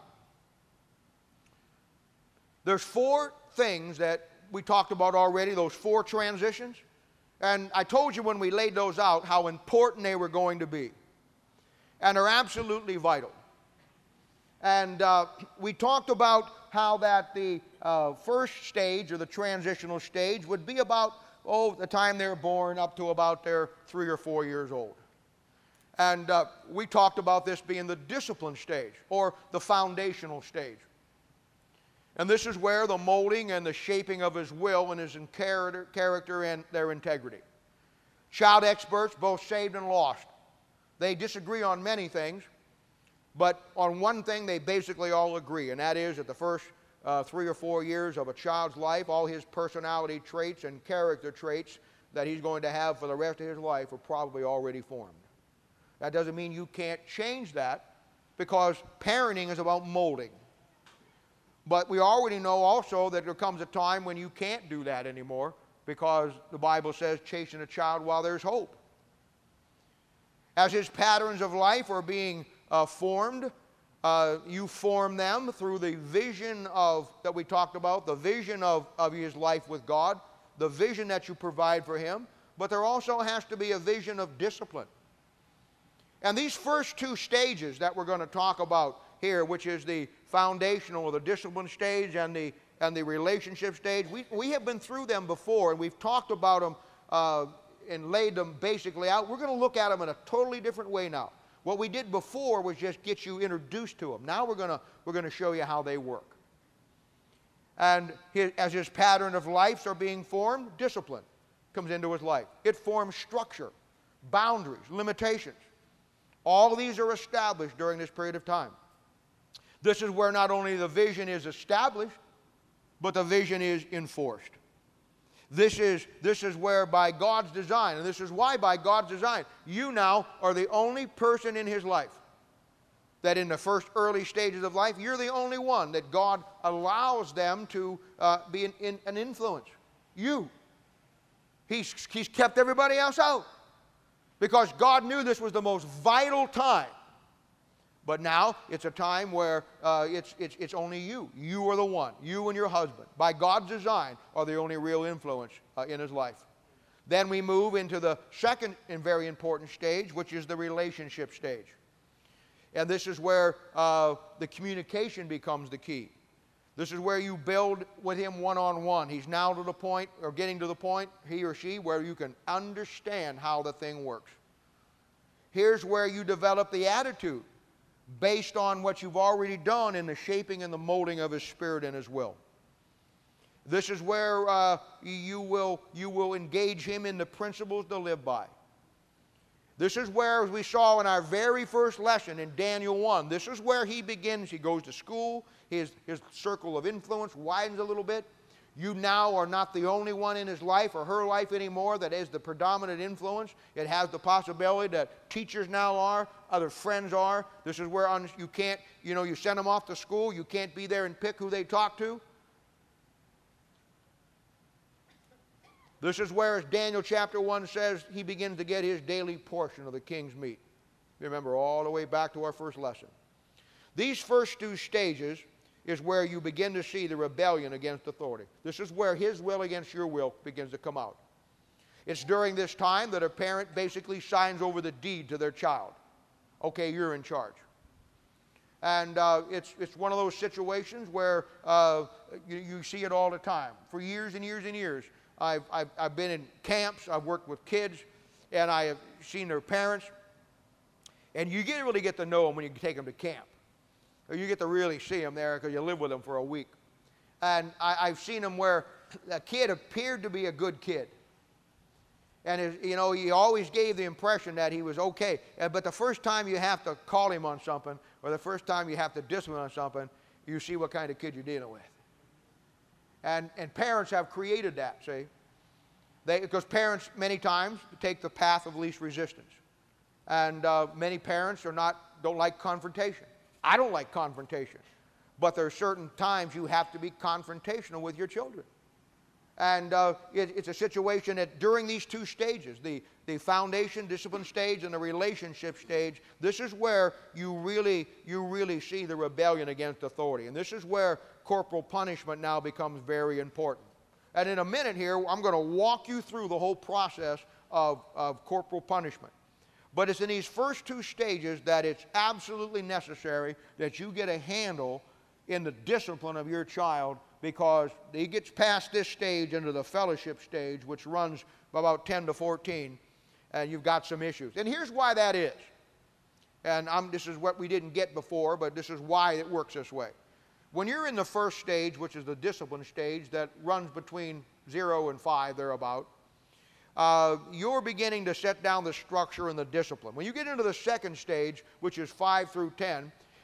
there's four things that we talked about already, those four transitions. And I told you when we laid those out how important they were going to be. And they're absolutely vital. And uh, we talked about how that the uh, first stage, or the transitional stage, would be about, oh, the time they're born up to about their three or four years old. And uh, we talked about this being the discipline stage, or the foundational stage. And this is where the molding and the shaping of his will and his character, character and their integrity. Child experts, both saved and lost, they disagree on many things, but on one thing they basically all agree, and that is that the first uh, three or four years of a child's life, all his personality traits and character traits that he's going to have for the rest of his life are probably already formed. That doesn't mean you can't change that, because parenting is about molding. But we already know also that there comes a time when you can't do that anymore, because the Bible says, chasten a child while there's hope. As his patterns of life are being uh, formed, uh, you form them through the vision of, that we talked about, the vision of, of his life with God, the vision that you provide for him, but there also has to be a vision of discipline. And these first two stages that we're going to talk about here, which is the foundational or the discipline stage and the, and the relationship stage, we, we have been through them before, and we've talked about them uh, and laid them basically out. We're going to look at them in a totally different way now. What we did before was just get you introduced to them. Now we're going to, we're going to show you how they work. And his, as his pattern of lives are being formed, discipline comes into his life. It forms structure, boundaries, limitations. All of these are established during this period of time. This is where not only the vision is established, but the vision is enforced. This is, this is where by God's design, and this is why by God's design, you now are the only person in his life that in the first early stages of life, you're the only one that God allows them to uh, be an, in, an influence. You. He's, he's kept everybody else out, because God knew this was the most vital time. But now it's a time where uh, it's, it's, it's only you. You are the one. You and your husband, by God's design, are the only real influence uh, in his life. Then we move into the second and very important stage, which is the relationship stage. And this is where uh, the communication becomes the key. This is where you build with him one-on-one. He's now to the point, or getting to the point, he or she, where you can understand how the thing works. Here's where you develop the attitude based on what you've already done in the shaping and the molding of his spirit and his will. This is where uh, you, will, you will engage him in the principles to live by. This is where, as we saw in our very first lesson in Daniel one, this is where he begins. He goes to school. His, his circle of influence widens a little bit. You now are not the only one in his life or her life anymore that is the predominant influence. It has the possibility that teachers now are, other friends are. This is where you can't, you know, you send them off to school. You can't be there and pick who they talk to. This is where, as Daniel chapter one says, he begins to get his daily portion of the king's meat. Remember, all the way back to our first lesson. These first two stages is where you begin to see the rebellion against authority. This is where his will against your will begins to come out. It's during this time that a parent basically signs over the deed to their child. Okay, you're in charge. And uh, it's, it's one of those situations where uh, you, you see it all the time. For years and years and years, I've, I've, I've been in camps, I've worked with kids, and I have seen their parents. And you get, really get to know them when you take them to camp. Or you get to really see them there because you live with them for a week. And I, I've seen them where a kid appeared to be a good kid. And, his, you know, he always gave the impression that he was okay. But the first time you have to call him on something, or the first time you have to discipline on something, you see what kind of kid you're dealing with. And, and parents have created that, see? They, because parents, many times, take the path of least resistance. And uh, many parents are not, don't like confrontation. I don't like confrontation. But there are certain times you have to be confrontational with your children. And uh, it, it's a situation that during these two stages, the, the foundation, discipline stage, and the relationship stage, this is where you really, you really see the rebellion against authority. And this is where corporal punishment now becomes very important. And in a minute here, I'm going to walk you through the whole process of, of corporal punishment. But it's in these first two stages that it's absolutely necessary that you get a handle in the discipline of your child, because he gets past this stage into the fellowship stage, which runs about ten to fourteen, and you've got some issues. And here's why that is. And I'm, this is what we didn't get before, but this is why it works this way. When you're in the first stage, which is the discipline stage that runs between zero and five, thereabout, uh, you're beginning to set down the structure and the discipline. When you get into the second stage, which is five through ten,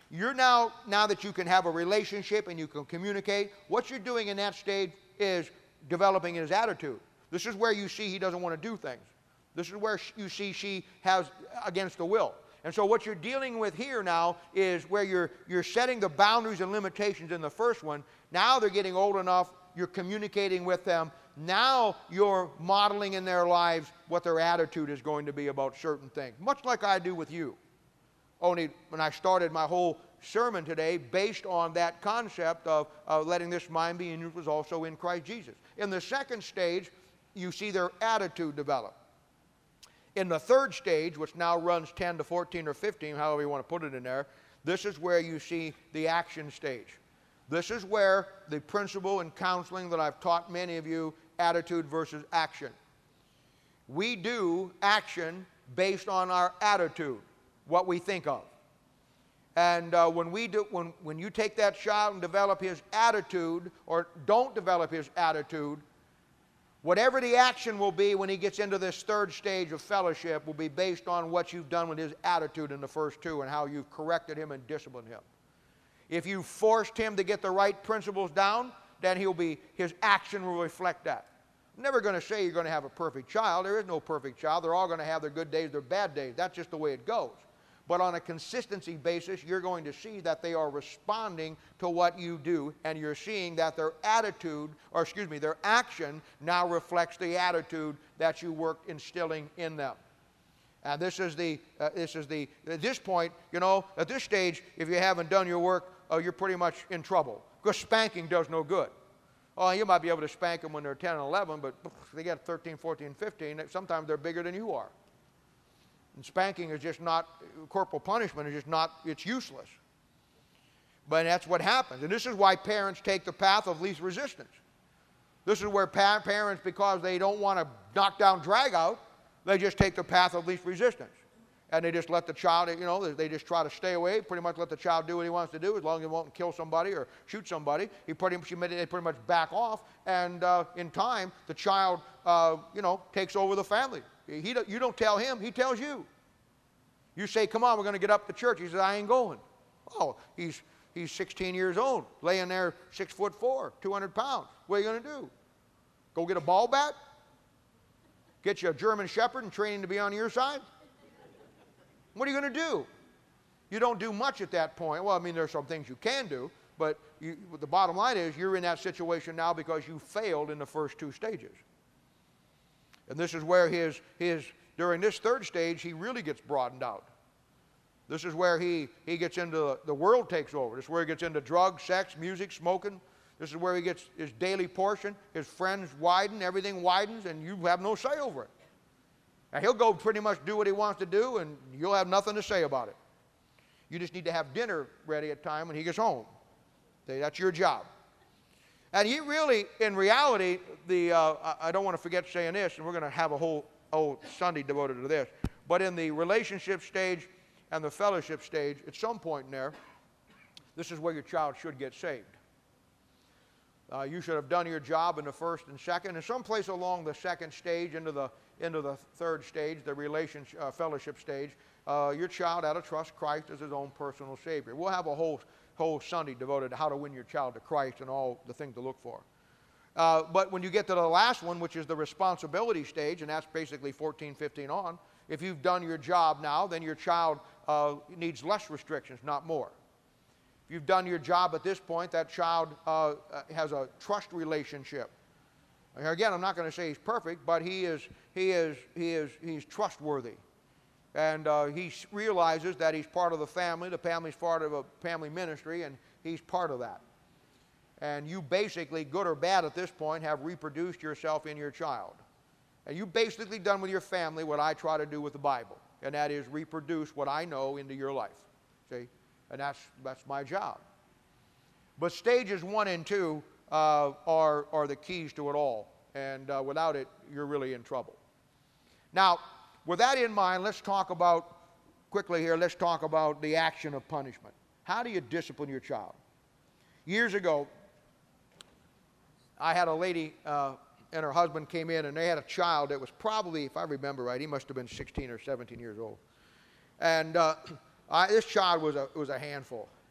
You're now, now that you can have a relationship and you can communicate, what you're doing in that stage is developing his attitude. This is where you see he doesn't want to do things. This is where you see she has against the will. And so what you're dealing with here now is where you're, you're setting the boundaries and limitations in the first one. Now they're getting old enough, you're communicating with them. Now you're modeling in their lives what their attitude is going to be about certain things, much like I do with you. Only when I started my whole sermon today based on that concept of, of letting this mind be in you was also in Christ Jesus. In the second stage, you see their attitude develop. In the third stage, which now runs ten to fourteen or fifteen, however you want to put it in there, this is where you see the action stage. This is where the principle in counseling that I've taught many of you, attitude versus action. We do action based on our attitude, what we think of. And uh, when, we do, when, when you take that child and develop his attitude, or don't develop his attitude, whatever the action will be when he gets into this third stage of fellowship will be based on what you've done with his attitude in the first two and how you've corrected him and disciplined him. If you forced him to get the right principles down, then he'll be, his action will reflect that. I'm never going to say you're going to have a perfect child. There is no perfect child. They're all going to have their good days, their bad days. That's just the way it goes. But on a consistency basis, you're going to see that they are responding to what you do, and you're seeing that their attitude, or excuse me, their action now reflects the attitude that you worked instilling in them. And this is the, uh, this is the, at this point, you know, at this stage, if you haven't done your work, uh, you're pretty much in trouble, because spanking does no good. Oh, you might be able to spank them when they're ten and eleven, but they get thirteen, fourteen, fifteen, sometimes they're bigger than you are. And spanking is just not, corporal punishment is just not, it's useless. But that's what happens. And this is why parents take the path of least resistance. This is where pa parents, because they don't want to knock down, drag out, they just take the path of least resistance. And they just let the child, you know, they just try to stay away, pretty much let the child do what he wants to do, as long as he won't kill somebody or shoot somebody. He pretty much, they pretty much back off, and uh, in time, the child, uh, you know, takes over the family. He, you don't tell him, he tells you. You say, come on, we're going to get up to church. He says, I ain't going. Oh, he's, he's sixteen years old, laying there six foot four, two hundred pounds. What are you going to do? Go get a ball bat? Get you a German Shepherd and train him to be on your side? What are you going to do? You don't do much at that point. Well, I mean, there's some things you can do, but you, the bottom line is you're in that situation now because you failed in the first two stages. And this is where his, his, during this third stage, he really gets broadened out. This is where he, he gets into, the, the world takes over. This is where he gets into drugs, sex, music, smoking. This is where he gets his daily portion. His friends widen, everything widens, and you have no say over it. Now, he'll go pretty much do what he wants to do, and you'll have nothing to say about it. You just need to have dinner ready at time when he gets home. Okay, that's your job. And he really, in reality, the, uh, I don't want to forget saying this, and we're going to have a whole, whole Sunday devoted to this, but in the relationship stage and the fellowship stage, at some point in there, this is where your child should get saved. Uh, you should have done your job in the first and second, and someplace along the second stage into the, into the third stage, the relationship, uh, fellowship stage, uh, your child ought to trust Christ as his own personal Savior. We'll have a whole whole Sunday devoted to how to win your child to Christ and all the things to look for. Uh, but when you get to the last one, which is the responsibility stage, and that's basically fourteen, fifteen on, if you've done your job now, then your child uh, needs less restrictions, not more. If you've done your job at this point, that child uh, has a trust relationship. Again, I'm not going to say he's perfect, but he is, he is, he is, he's trustworthy. And uh, he realizes that he's part of the family. The family's part of a family ministry, and he's part of that. And you basically, good or bad at this point, have reproduced yourself in your child. And you've basically done with your family what I try to do with the Bible, and that is reproduce what I know into your life. See? And that's, that's my job. But stages one and two uh, are, are the keys to it all. And uh, without it, you're really in trouble. Now, with that in mind, let's talk about, quickly here, let's talk about the action of punishment. How do you discipline your child? Years ago, I had a lady uh, and her husband came in, and they had a child that was probably, if I remember right, he must have been sixteen or seventeen years old. And uh, I, this child was a, was a handful.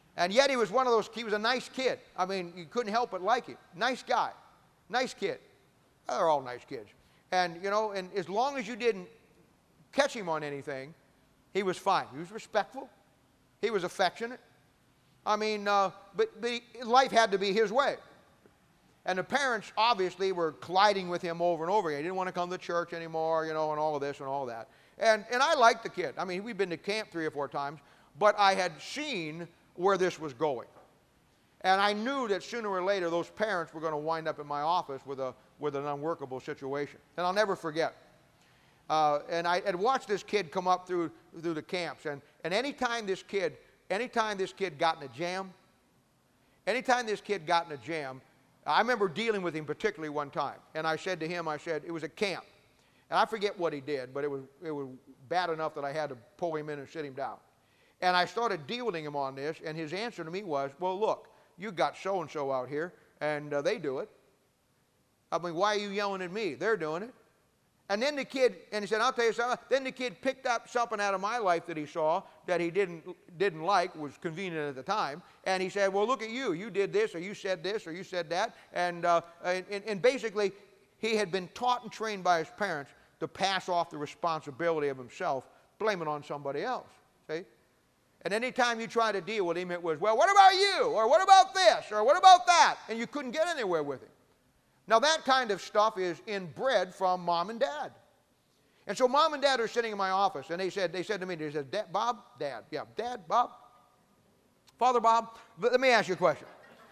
And yet he was one of those, he was a nice kid. I mean, you couldn't help but like him. Nice guy. Nice kid. Well, they're all nice kids. And, you know, and as long as you didn't catch him on anything, he was fine. He was respectful. He was affectionate. I mean, uh, but, but he, life had to be his way. And the parents obviously were colliding with him over and over again. He didn't want to come to church anymore, you know, and all of this and all of that. And, and I liked the kid. I mean, we'd been to camp three or four times, but I had seen where this was going. And I knew that sooner or later those parents were going to wind up in my office with, a, with an unworkable situation. And I'll never forget. Uh, and I had watched this kid come up through, through the camps. And, and anytime this kid, anytime this kid got in a jam, anytime this kid got in a jam, I remember dealing with him particularly one time. And I said to him, I said, it was a camp. And I forget what he did, but it was, it was bad enough that I had to pull him in and sit him down. And I started dealing him on this, and his answer to me was, well, look, you got so-and-so out here, and uh, they do it. I mean, why are you yelling at me? They're doing it. And then the kid, and he said, I'll tell you something. Then the kid picked up something out of my life that he saw that he didn't, didn't like, was convenient at the time. And he said, well, look at you. You did this, or you said this, or you said that. And, uh, and, and basically, he had been taught and trained by his parents to pass off the responsibility of himself, blame it on somebody else. See? And any time you try to deal with him, it was, well, what about you? Or what about this? Or what about that? And you couldn't get anywhere with him. Now, that kind of stuff is inbred from mom and dad. And so mom and dad are sitting in my office, and they said, they said to me, they said, Dad, Bob? Dad. Yeah, Dad, Bob? Father Bob? But let me ask you a question.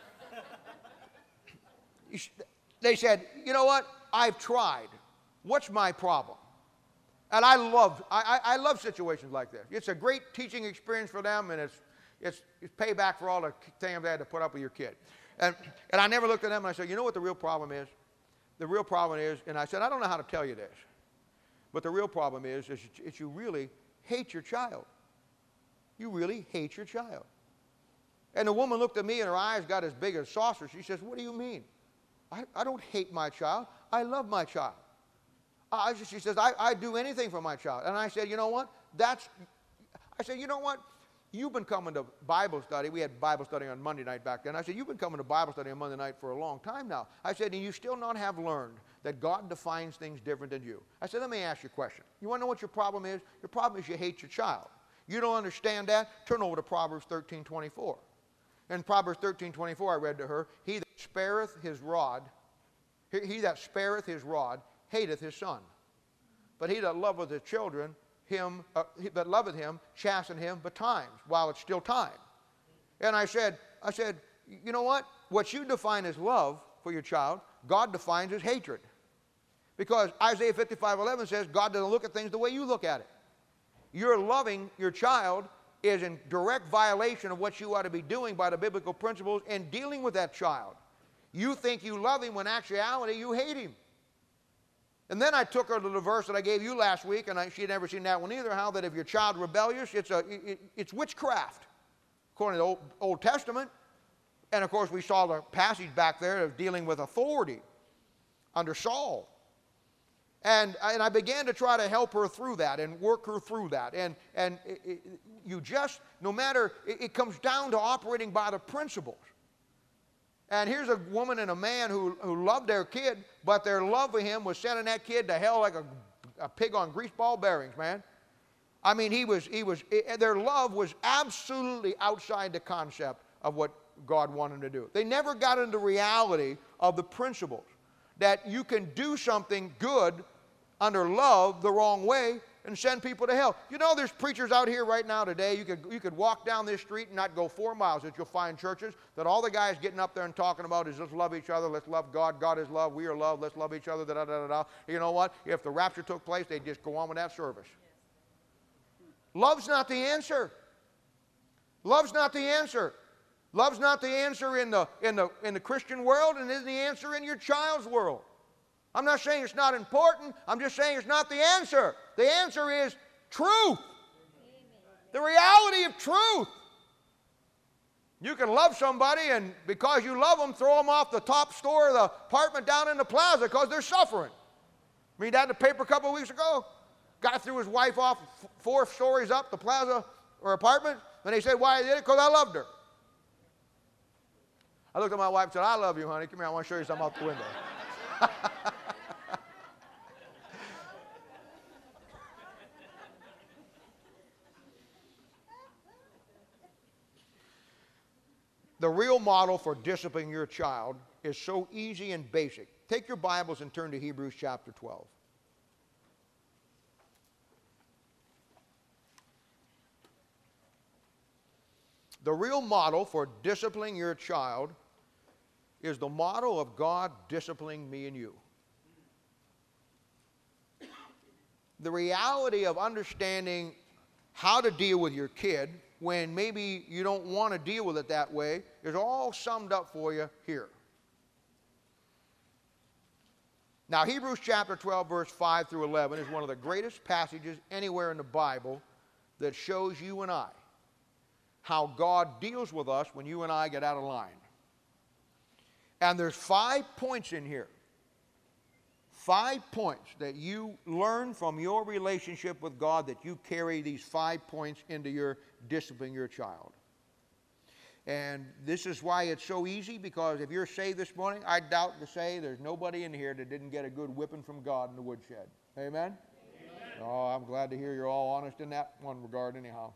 They said, you know what? I've tried. What's my problem? And I love, I, I love situations like this. It's a great teaching experience for them, and it's, it's, it's payback for all the things they had to put up with your kid. And, and I never looked at them and I said, you know what the real problem is? The real problem is, and I said, I don't know how to tell you this, but the real problem is, is, is you really hate your child. You really hate your child. And the woman looked at me and her eyes got as big as saucers. She says, what do you mean? I, I don't hate my child. I love my child. I, she says, I, I do anything for my child. And I said, you know what? That's, I said, you know what? You've been coming to Bible study. We had Bible study on Monday night back then. I said, you've been coming to Bible study on Monday night for a long time now. I said, and you still not have learned that God defines things different than you. I said, let me ask you a question. You want to know what your problem is? Your problem is you hate your child. You don't understand that? Turn over to Proverbs thirteen twenty-four. In Proverbs thirteen twenty-four, I read to her, he that spareth his rod, he, he that spareth his rod, hateth his son. But he that loveth his children, him uh, that loveth him, chasten him betimes, while it's still time. And I said, I said, you know what? What you define as love for your child, God defines as hatred. Because Isaiah fifty-five eleven says, God doesn't look at things the way you look at it. Your loving your child is in direct violation of what you ought to be doing by the biblical principles in dealing with that child. You think you love him when in actuality you hate him. And then I took her to the verse that I gave you last week, and I, she had never seen that one either, how that if your child rebellious, it's, a, it, it's witchcraft, according to the Old, Old Testament. And of course, we saw the passage back there of dealing with authority under Saul. And, and I began to try to help her through that and work her through that. And, and it, it, you just, no matter, it, it comes down to operating by the principles. And here's a woman and a man who, who loved their kid, but their love for him was sending that kid to hell like a, a pig on greaseball bearings, man. I mean, he was, he was, it, their love was absolutely outside the concept of what God wanted them to do. They never got into reality of the principles that you can do something good under love the wrong way and send people to hell. You know, there's preachers out here right now today. You could, you could walk down this street and not go four miles that you'll find churches that all the guys getting up there and talking about is let's love each other, let's love God, God is love, we are love, let's love each other, da da da da. You know what? If the rapture took place, they'd just go on with that service. Love's not the answer. Love's not the answer. Love's not the answer in the, in the, in the Christian world, and isn't the answer in your child's world. I'm not saying it's not important. I'm just saying it's not the answer. The answer is truth. The reality of truth. You can love somebody, and because you love them, throw them off the top floor of the apartment down in the plaza because they're suffering. Read that in the paper a couple of weeks ago. Guy threw his wife off four stories up the plaza or apartment, and he said, why I did it? Because I loved her. I looked at my wife and said, I love you, honey. Come here, I want to show you something out the window. The real model for disciplining your child is so easy and basic. Take your Bibles and turn to Hebrews chapter twelve. The real model for disciplining your child is the model of God disciplining me and you. The reality of understanding how to deal with your kid when maybe you don't want to deal with it that way is all summed up for you here. Now, Hebrews chapter twelve, verse five through eleven is one of the greatest passages anywhere in the Bible that shows you and I how God deals with us when you and I get out of line. And there's five points in here. Five points that you learn from your relationship with God, that you carry these five points into your disciplining your child. And this is why it's so easy, because if you're saved this morning, I doubt to say there's nobody in here that didn't get a good whipping from God in the woodshed. Amen? Amen. Oh, I'm glad to hear you're all honest in that one regard anyhow.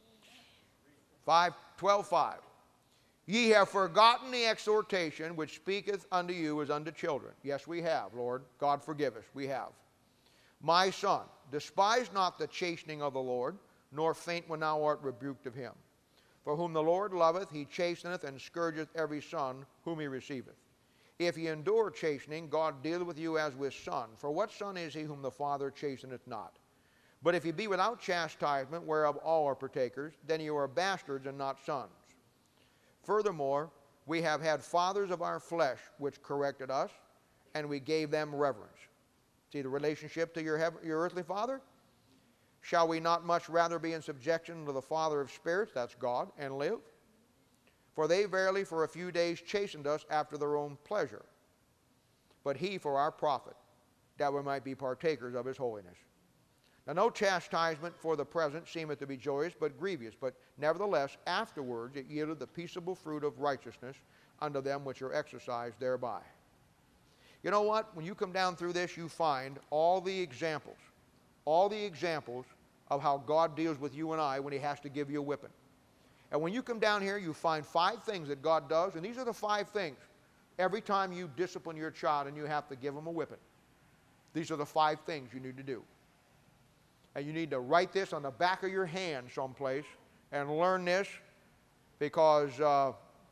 five, twelve, five. Ye have forgotten the exhortation which speaketh unto you as unto children. Yes, we have, Lord. God forgive us. We have. My son, despise not the chastening of the Lord, nor faint when thou art rebuked of him. For whom the Lord loveth, he chasteneth and scourgeth every son whom he receiveth. If ye endure chastening, God dealeth with you as with son. For what son is he whom the Father chasteneth not? But if ye be without chastisement, whereof all are partakers, then ye are bastards and not sons. Furthermore, we have had fathers of our flesh which corrected us, and we gave them reverence. See the relationship to your, your earthly father? Shall we not much rather be in subjection to the Father of spirits, that's God, and live? For they verily for a few days chastened us after their own pleasure, but he for our profit, that we might be partakers of his holiness. Now no chastisement for the present seemeth to be joyous, but grievous. But nevertheless, afterwards it yielded the peaceable fruit of righteousness unto them which are exercised thereby. You know what? When you come down through this, you find all the examples, all the examples of how God deals with you and I when he has to give you a whipping. And when you come down here, you find five things that God does, and these are the five things. Every time you discipline your child and you have to give them a whipping, these are the five things you need to do. And you need to write this on the back of your hand someplace and learn this, because, uh,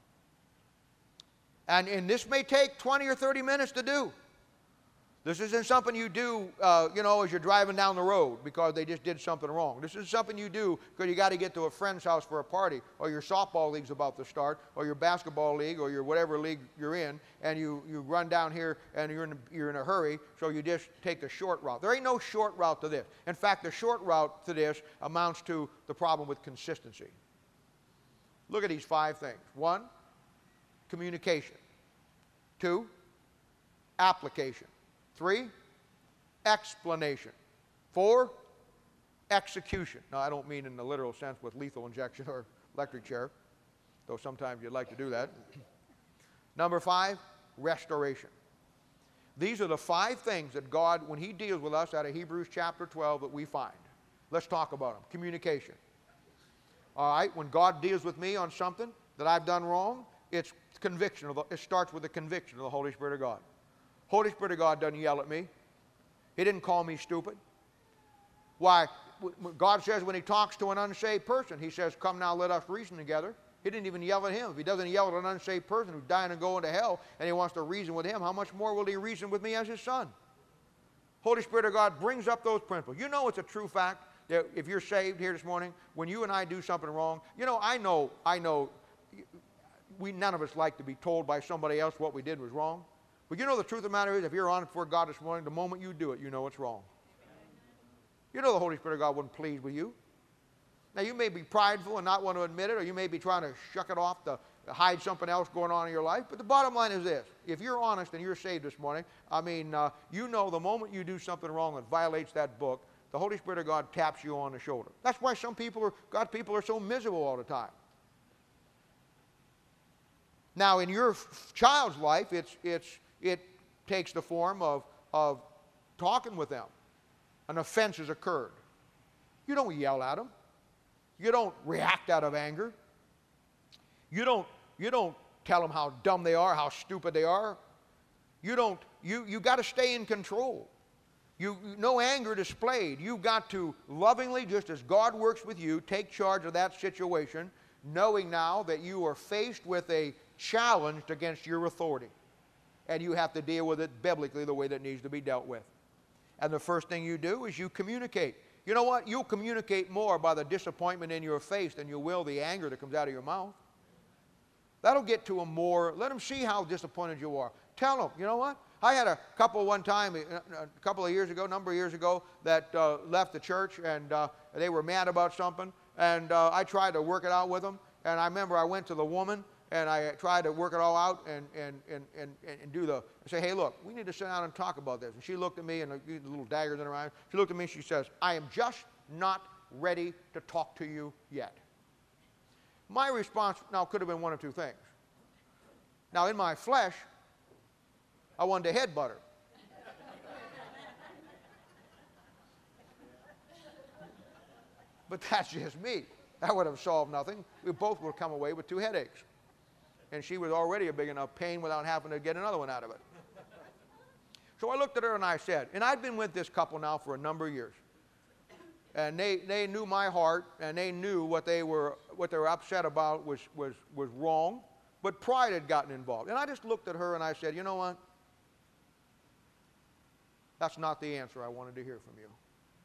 and, and this may take twenty or thirty minutes to do. This isn't something you do, uh, you know, as you're driving down the road because they just did something wrong. This is something you do because you got to get to a friend's house for a party, or your softball league's about to start, or your basketball league, or your whatever league you're in, and you, you run down here and you're in, a, you're in a hurry, so you just take the short route. There ain't no short route to this. In fact, the short route to this amounts to the problem with consistency. Look at these five things. One, communication. Two, application. Three, explanation. Four, execution. Now, I don't mean in the literal sense with lethal injection or electric chair, though sometimes you'd like to do that. Number five, restoration. These are the five things that God, when he deals with us out of Hebrews chapter twelve, that we find. Let's talk about them. Communication. All right, when God deals with me on something that I've done wrong, it's conviction. Of the, it starts with the conviction of the Holy Spirit of God. Holy Spirit of God doesn't yell at me. He didn't call me stupid. Why? God says when he talks to an unsaved person, he says, come now, let us reason together. He didn't even yell at him. If he doesn't yell at an unsaved person who's dying and going to hell, and he wants to reason with him, how much more will he reason with me as his son? Holy Spirit of God brings up those principles. You know it's a true fact that if you're saved here this morning, when you and I do something wrong, you know, I know, I know, we, none of us like to be told by somebody else what we did was wrong. But you know the truth of the matter is, if you're honest before God this morning, the moment you do it, you know it's wrong. You know the Holy Spirit of God wasn't pleased with you. Now, you may be prideful and not want to admit it, or you may be trying to shuck it off to hide something else going on in your life. But the bottom line is this. If you're honest and you're saved this morning, I mean, uh, you know the moment you do something wrong that violates that book, the Holy Spirit of God taps you on the shoulder. That's why some people are, God's people are so miserable all the time. Now, in your f- child's life, it's, it's, it takes the form of, of talking with them. An offense has occurred. You don't yell at them. You don't react out of anger. You don't, you don't tell them how dumb they are, how stupid they are. You don't, you, you got to stay in control. You, no anger displayed. You've got to lovingly, just as God works with you, take charge of that situation, knowing now that you are faced with a challenge against your authority. And you have to deal with it biblically the way that it needs to be dealt with. And the first thing you do is you communicate. You know what? You'll communicate more by the disappointment in your face than you will the anger that comes out of your mouth. That'll get to them more. Let them see how disappointed you are. Tell them, you know what? I had a couple one time, a couple of years ago, a number of years ago, that uh, left the church, and uh, they were mad about something. And uh, I tried to work it out with them. And I remember I went to the woman, and I tried to work it all out and, and, and, and, and do the, say, hey, look, we need to sit down and talk about this. And she looked at me, and the little daggers in her eyes. She looked at me, and she says, I am just not ready to talk to you yet. My response now could have been one of two things. Now, in my flesh, I wanted to headbutt her. But that's just me. That would have solved nothing. We both would have come away with two headaches. And she was already a big enough pain without having to get another one out of it. So I looked at her and I said, and I'd been with this couple now for a number of years. And they, they knew my heart, and they knew what they were, what they were upset about was, was, was wrong. But pride had gotten involved. And I just looked at her and I said, you know what? That's not the answer I wanted to hear from you.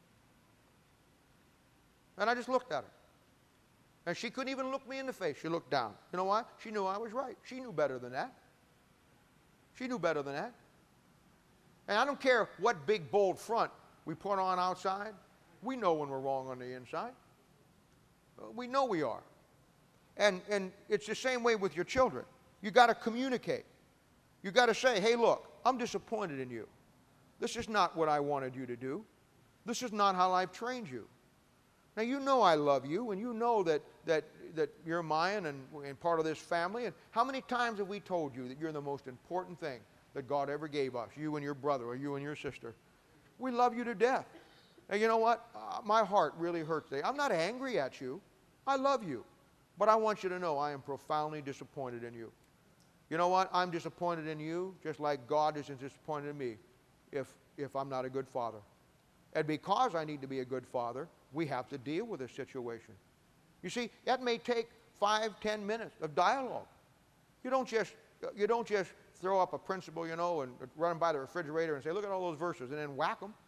And I just looked at her. And she couldn't even look me in the face. She looked down. You know why? She knew I was right. She knew better than that. She knew better than that. And I don't care what big, bold front we put on outside. We know when we're wrong on the inside. We know we are. And, and it's the same way with your children. You got to communicate. You got to say, hey, look, I'm disappointed in you. This is not what I wanted you to do. This is not how I've trained you. Now, you know I love you, and you know that, that, that you're mine and, and part of this family. And how many times have we told you that you're the most important thing that God ever gave us, you and your brother or you and your sister? We love you to death. And you know what? Uh, my heart really hurts today. I'm not angry at you. I love you. But I want you to know I am profoundly disappointed in you. You know what? I'm disappointed in you just like God is disappointed in me if, if I'm not a good father. And because I need to be a good father, we have to deal with this situation. You see, that may take five, ten minutes of dialogue. You don't just, you don't just throw up a principle, you know, and run by the refrigerator and say, look at all those verses, and then whack them.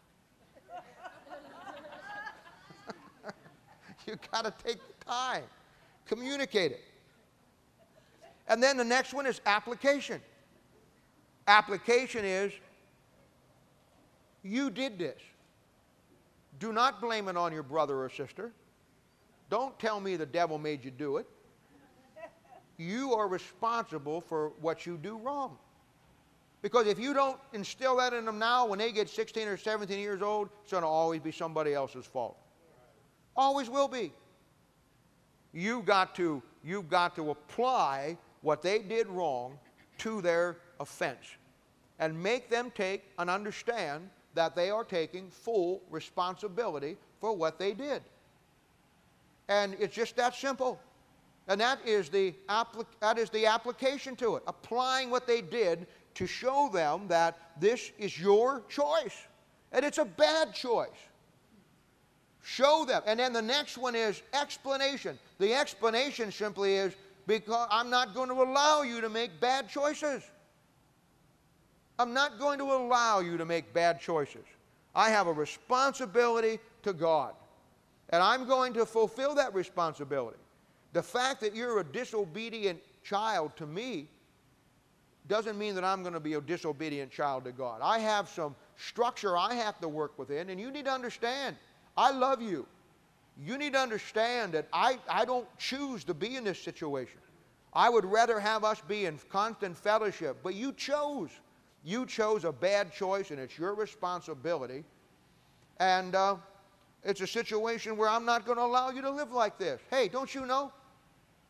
You got to take the time. Communicate it. And then the next one is application. Application is, you did this. Do not blame it on your brother or sister. Don't tell me the devil made you do it. You are responsible for what you do wrong. Because if you don't instill that in them now, when they get sixteen or seventeen years old, it's going to always be somebody else's fault. Always will be. You've got to, you've got to apply what they did wrong to their offense and make them take and understand that they are taking full responsibility for what they did. And it's just that simple. And that is the, applic that is the application to it, applying what they did to show them that this is your choice. And it's a bad choice. Show them. And then the next one is explanation. The explanation simply is, because I'm not going to allow you to make bad choices. I'm not going to allow you to make bad choices. I have a responsibility to God. And I'm going to fulfill that responsibility. The fact that you're a disobedient child to me doesn't mean that I'm going to be a disobedient child to God. I have some structure I have to work within, and you need to understand, I love you. You need to understand that I, I don't choose to be in this situation. I would rather have us be in constant fellowship, but you chose. You chose a bad choice, and it's your responsibility. And uh, it's a situation where I'm not going to allow you to live like this. Hey, don't you know?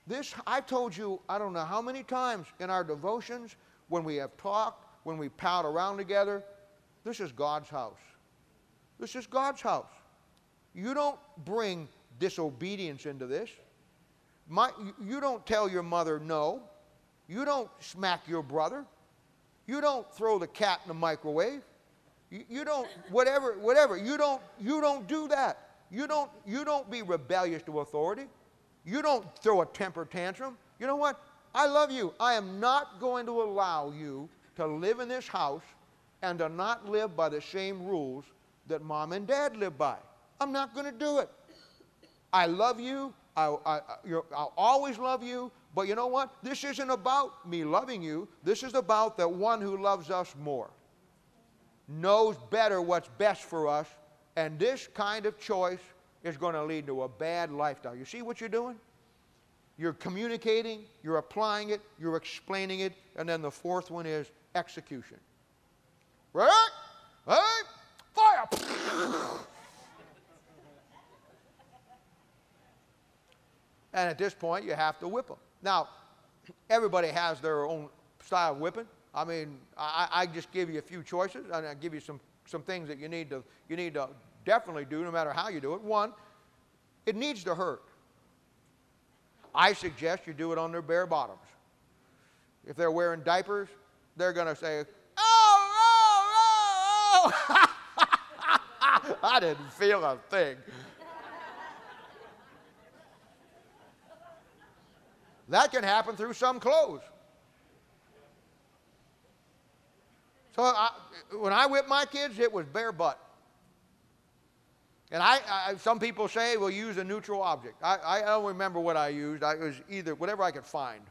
this, I've told you, I don't know how many times in our devotions, when we have talked, when we palled around together, this is God's house. This is God's house. You don't bring disobedience into this. My, you don't tell your mother no. You don't smack your brother. You don't throw the cat in the microwave. You, you don't, whatever, whatever. You don't, you don't do that. You don't, you don't be rebellious to authority. You don't throw a temper tantrum. You know what? I love you. I am not going to allow you to live in this house and to not live by the same rules that mom and dad live by. I'm not going to do it. I love you. I, I, you're, I'll always love you. But you know what? This isn't about me loving you. This is about the one who loves us more, knows better what's best for us, and this kind of choice is going to lead to a bad lifestyle. You see what you're doing? You're communicating, you're applying it, you're explaining it, and then the fourth one is execution. Right? Right? Fire! And at this point, you have to whip them. Now, everybody has their own style of whipping. I mean, I, I just give you a few choices, and I give you some, some things that you need to, you need to definitely do, no matter how you do it. One, it needs to hurt. I suggest you do it on their bare bottoms. If they're wearing diapers, they're going to say, oh, oh, oh, oh. I didn't feel a thing. That can happen through some clothes. So I, when I whipped my kids, it was bare butt. And I, I, some people say, well, use a neutral object. I, I don't remember what I used. I, it was either whatever I could find.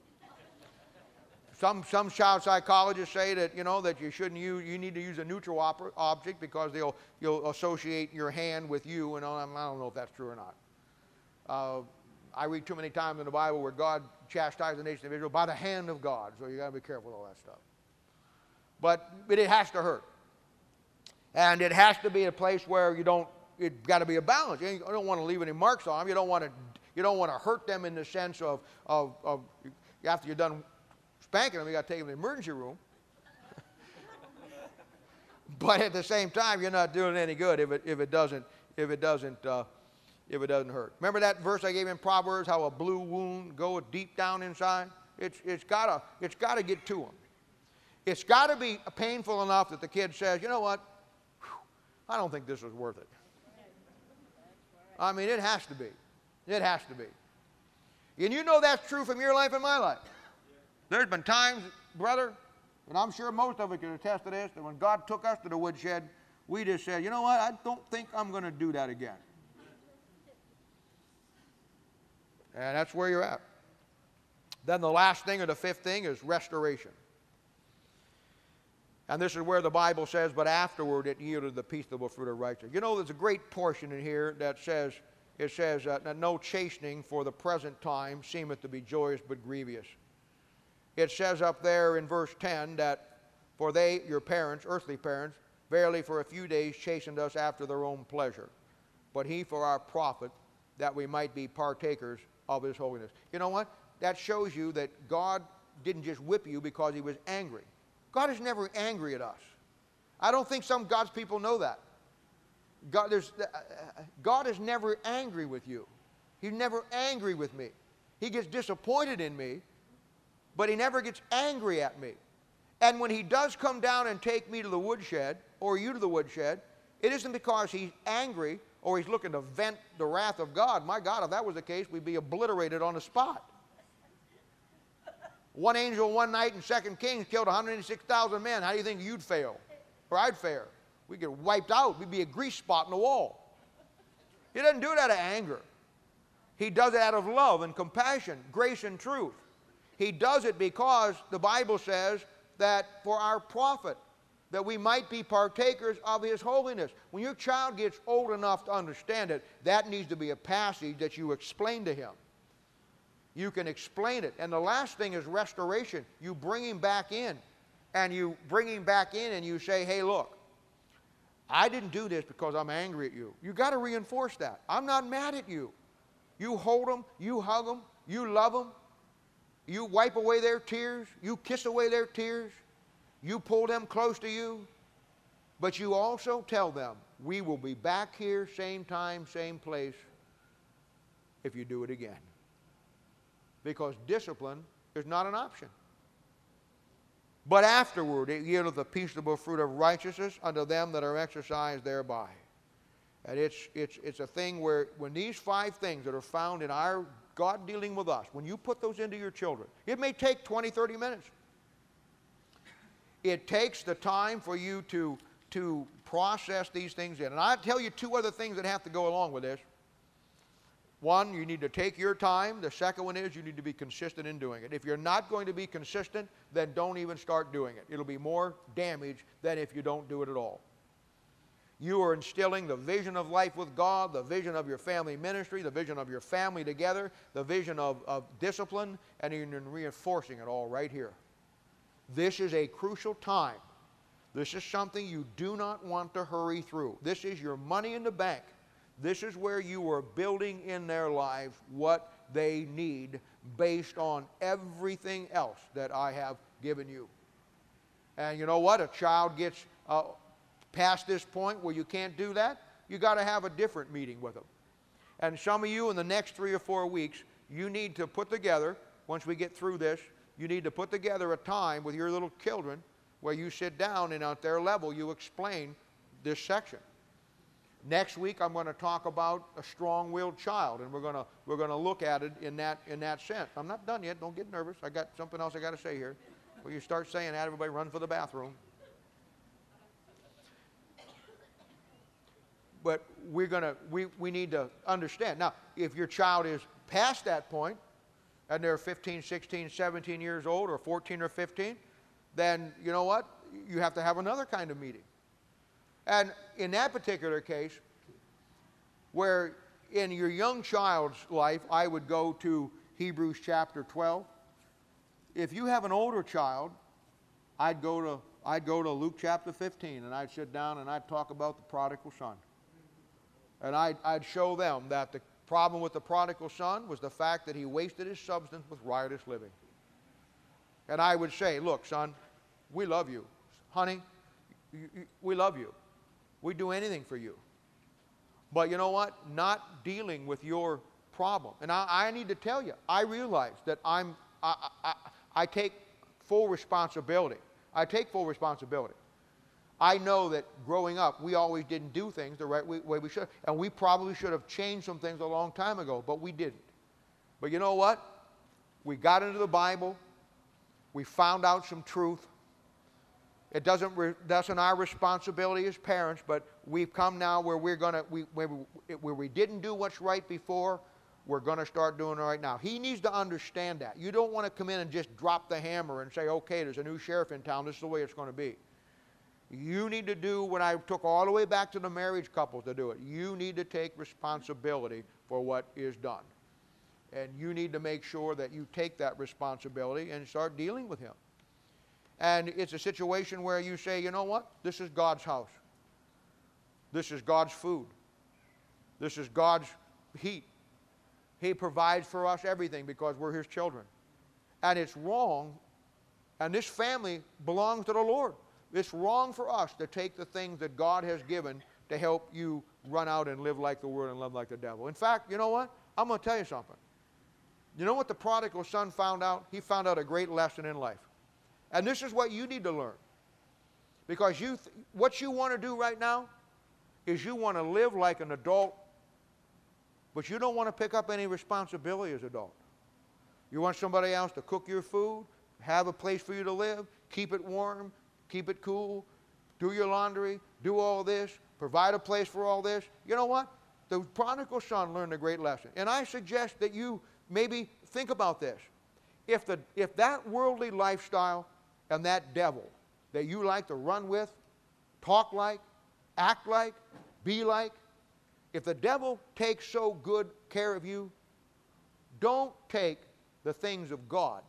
Some, some child psychologists say that, you know, that you shouldn't use, you need to use a neutral op object because they'll, you'll associate your hand with you. And I don't know if that's true or not. Uh, I read too many times in the Bible where God chastised the nation of Israel by the hand of God. So you got to be careful with all that stuff. But, but it has to hurt. And it has to be a place where you don't, it's got to be a balance. You don't want to leave any marks on them. You don't want to, you don't want to hurt them in the sense of, of, of after you're done spanking them, you got to take them to the emergency room. But at the same time, you're not doing any good if it, if it doesn't, if it doesn't, uh, if it doesn't hurt. Remember that verse I gave in Proverbs, how a blue wound goes deep down inside? It's, it's got to, it's got to get to them. It's got to be painful enough that the kid says, you know what, whew, I don't think this was worth it. I mean, it has to be. It has to be. And you know that's true from your life and my life. There's been times, brother, and I'm sure most of us can attest to this, that when God took us to the woodshed, we just said, you know what, I don't think I'm going to do that again. And that's where you're at. Then the last thing, or the fifth thing, is restoration. And this is where the Bible says, but afterward it yielded the peaceable fruit of righteousness. You know, there's a great portion in here that says, it says uh, that no chastening for the present time seemeth to be joyous but grievous. It says up there in verse ten that, for they, your parents, earthly parents, verily for a few days chastened us after their own pleasure. But he for our profit, that we might be partakers of his holiness. You know what? That shows you that God didn't just whip you because he was angry. God is never angry at us. I don't think some God's people know that. God, there's, uh, God is never angry with you. He's never angry with me. He gets disappointed in me, but he never gets angry at me. And when he does come down and take me to the woodshed, or you to the woodshed, it isn't because he's angry or he's looking to vent the wrath of God. My God, if that was the case, we'd be obliterated on the spot. One angel one night in Second Kings killed one hundred eighty-six thousand men. How do you think you'd fail? Or I'd fare? We'd get wiped out. We'd be a grease spot in the wall. He doesn't do it out of anger. He does it out of love and compassion, grace and truth. He does it because the Bible says that for our profit, that we might be partakers of his holiness. When your child gets old enough to understand it, that needs to be a passage that you explain to him. You can explain it. And the last thing is restoration. You bring him back in. And you bring him back in and you say, hey, look, I didn't do this because I'm angry at you. You've got to reinforce that. I'm not mad at you. You hold him, you hug him, You love them. You wipe away their tears. You kiss away their tears. You pull them close to you. But you also tell them, we will be back here, same time, same place, if you do it again. Because discipline is not an option. But afterward it yieldeth the peaceable fruit of righteousness unto them that are exercised thereby. And it's, it's, it's a thing where when these five things that are found in our God dealing with us, when you put those into your children, it may take twenty, thirty minutes. It takes the time for you to, to process these things in. And I'll tell you two other things that have to go along with this. One, you need to take your time. The second one is you need to be consistent in doing it. If you're not going to be consistent, then don't even start doing it. It'll be more damage than if you don't do it at all. You are instilling the vision of life with God, the vision of your family ministry, the vision of your family together, the vision of, of discipline, and you're reinforcing it all right here. This is a crucial time. This is something you do not want to hurry through. This is your money in the bank. This is where you are building in their lives what they need based on everything else that I have given you. And you know what? A child gets uh, past this point where you can't do that, you got to have a different meeting with them. And some of you in the next three or four weeks, you need to put together, once we get through this, you need to put together a time with your little children where you sit down and at their level you explain this section. Next week I'm going to talk about a strong-willed child, and we're going to we're going to look at it in that in that sense. I'm not done yet. Don't get nervous. I got something else I got to say here. When you start saying that, everybody run for the bathroom. But we're going to we we need to understand. Now, if your child is past that point and they're fifteen, sixteen, seventeen years old, or fourteen or fifteen, then you know what? You have to have another kind of meeting. And in that particular case, where in your young child's life, I would go to Hebrews chapter twelve. If you have an older child, I'd go to, I'd go to Luke chapter fifteen, and I'd sit down and I'd talk about the prodigal son. And I'd, I'd show them that the problem with the prodigal son was the fact that he wasted his substance with riotous living. And I would say, look, son, we love you. Honey, you, you, we love you. We'd do anything for you. But you know what? Not dealing with your problem. And I, I need to tell you, I realize that I'm, I, I, I take full responsibility. I take full responsibility. I know that growing up, we always didn't do things the right way, way we should. And we probably should have changed some things a long time ago, but we didn't. But you know what? We got into the Bible. We found out some truth. It doesn't, that's not our responsibility as parents, but we've come now where we're going to, we, where, we, where we didn't do what's right before, we're going to start doing it right now. He needs to understand that. You don't want to come in and just drop the hammer and say, okay, there's a new sheriff in town, this is the way it's going to be. You need to do what I took all the way back to the marriage couples to do it. You need to take responsibility for what is done. And you need to make sure that you take that responsibility and start dealing with him. And it's a situation where you say, you know what? This is God's house. This is God's food. This is God's heat. He provides for us everything because we're His children. And it's wrong, and this family belongs to the Lord. It's wrong for us to take the things that God has given to help you run out and live like the world and live like the devil. In fact, you know what? I'm going to tell you something. You know what the prodigal son found out? He found out a great lesson in life. And this is what you need to learn. Because you th- what you want to do right now is you want to live like an adult, but you don't want to pick up any responsibility as an adult. You want somebody else to cook your food, have a place for you to live, keep it warm, keep it cool, do your laundry, do all this, provide a place for all this. You know what? The prodigal son learned a great lesson. And I suggest that you maybe think about this. If, the, if that worldly lifestyle and that devil that you like to run with, talk like, act like, be like, if the devil takes so good care of you, don't take the things of God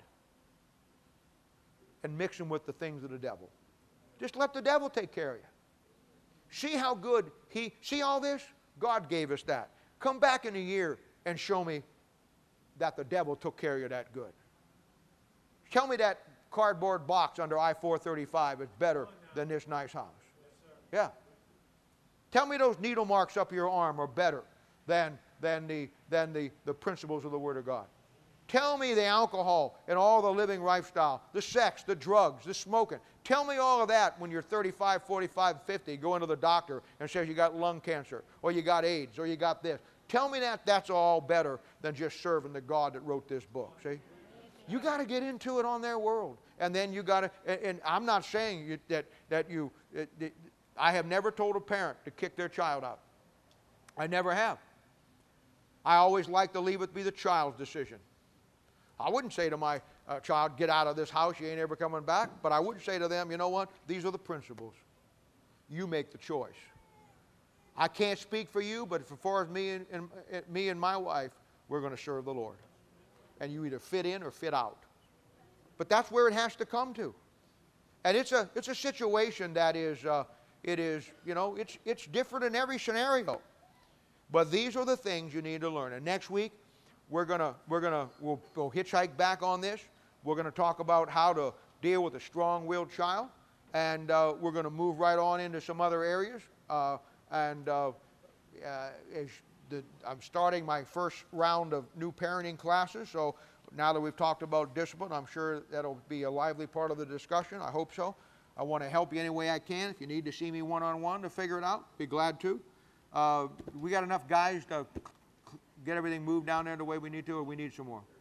and mix them with the things of the devil. Just let the devil take care of you. See how good he, see all this? God gave us that. Come back in a year and show me that the devil took care of you that good. Tell me that cardboard box under I four thirty-five is better than this nice house. Yeah. Tell me those needle marks up your arm are better than, than, the, than the, the principles of the Word of God. Tell me the alcohol and all the living lifestyle, the sex, the drugs, the smoking. Tell me all of that when you're thirty-five, forty-five, fifty, going to the doctor and says you got lung cancer, or you got AIDS, or you got this. Tell me that that's all better than just serving the God that wrote this book, see? You got to get into it on their world. And then you got to, and, and I'm not saying you, that, that you, it, it, I have never told a parent to kick their child out. I never have. I always like to leave it to be the child's decision. I wouldn't say to my uh, child, get out of this house, you ain't ever coming back. But I would say to them, you know what? These are the principles. You make the choice. I can't speak for you, but as far as me and, and, and me and my wife, we're going to serve the Lord. And you either fit in or fit out. But that's where it has to come to. And it's a, it's a situation that is, uh, it is, you know, it's, it's different in every scenario. But these are the things you need to learn. And next week, we're going to, we're going to, we'll, we'll hitchhike back on this. We're going to talk about how to deal with a strong-willed child. And uh, we're going to move right on into some other areas. Uh, and uh, uh, as the, I'm starting my first round of new parenting classes. So now that we've talked about discipline, I'm sure that'll be a lively part of the discussion. I hope so. I want to help you any way I can. If you need to see me one-on-one to figure it out, be glad to. Uh, we got enough guys to get everything moved down there the way we need to, or we need some more?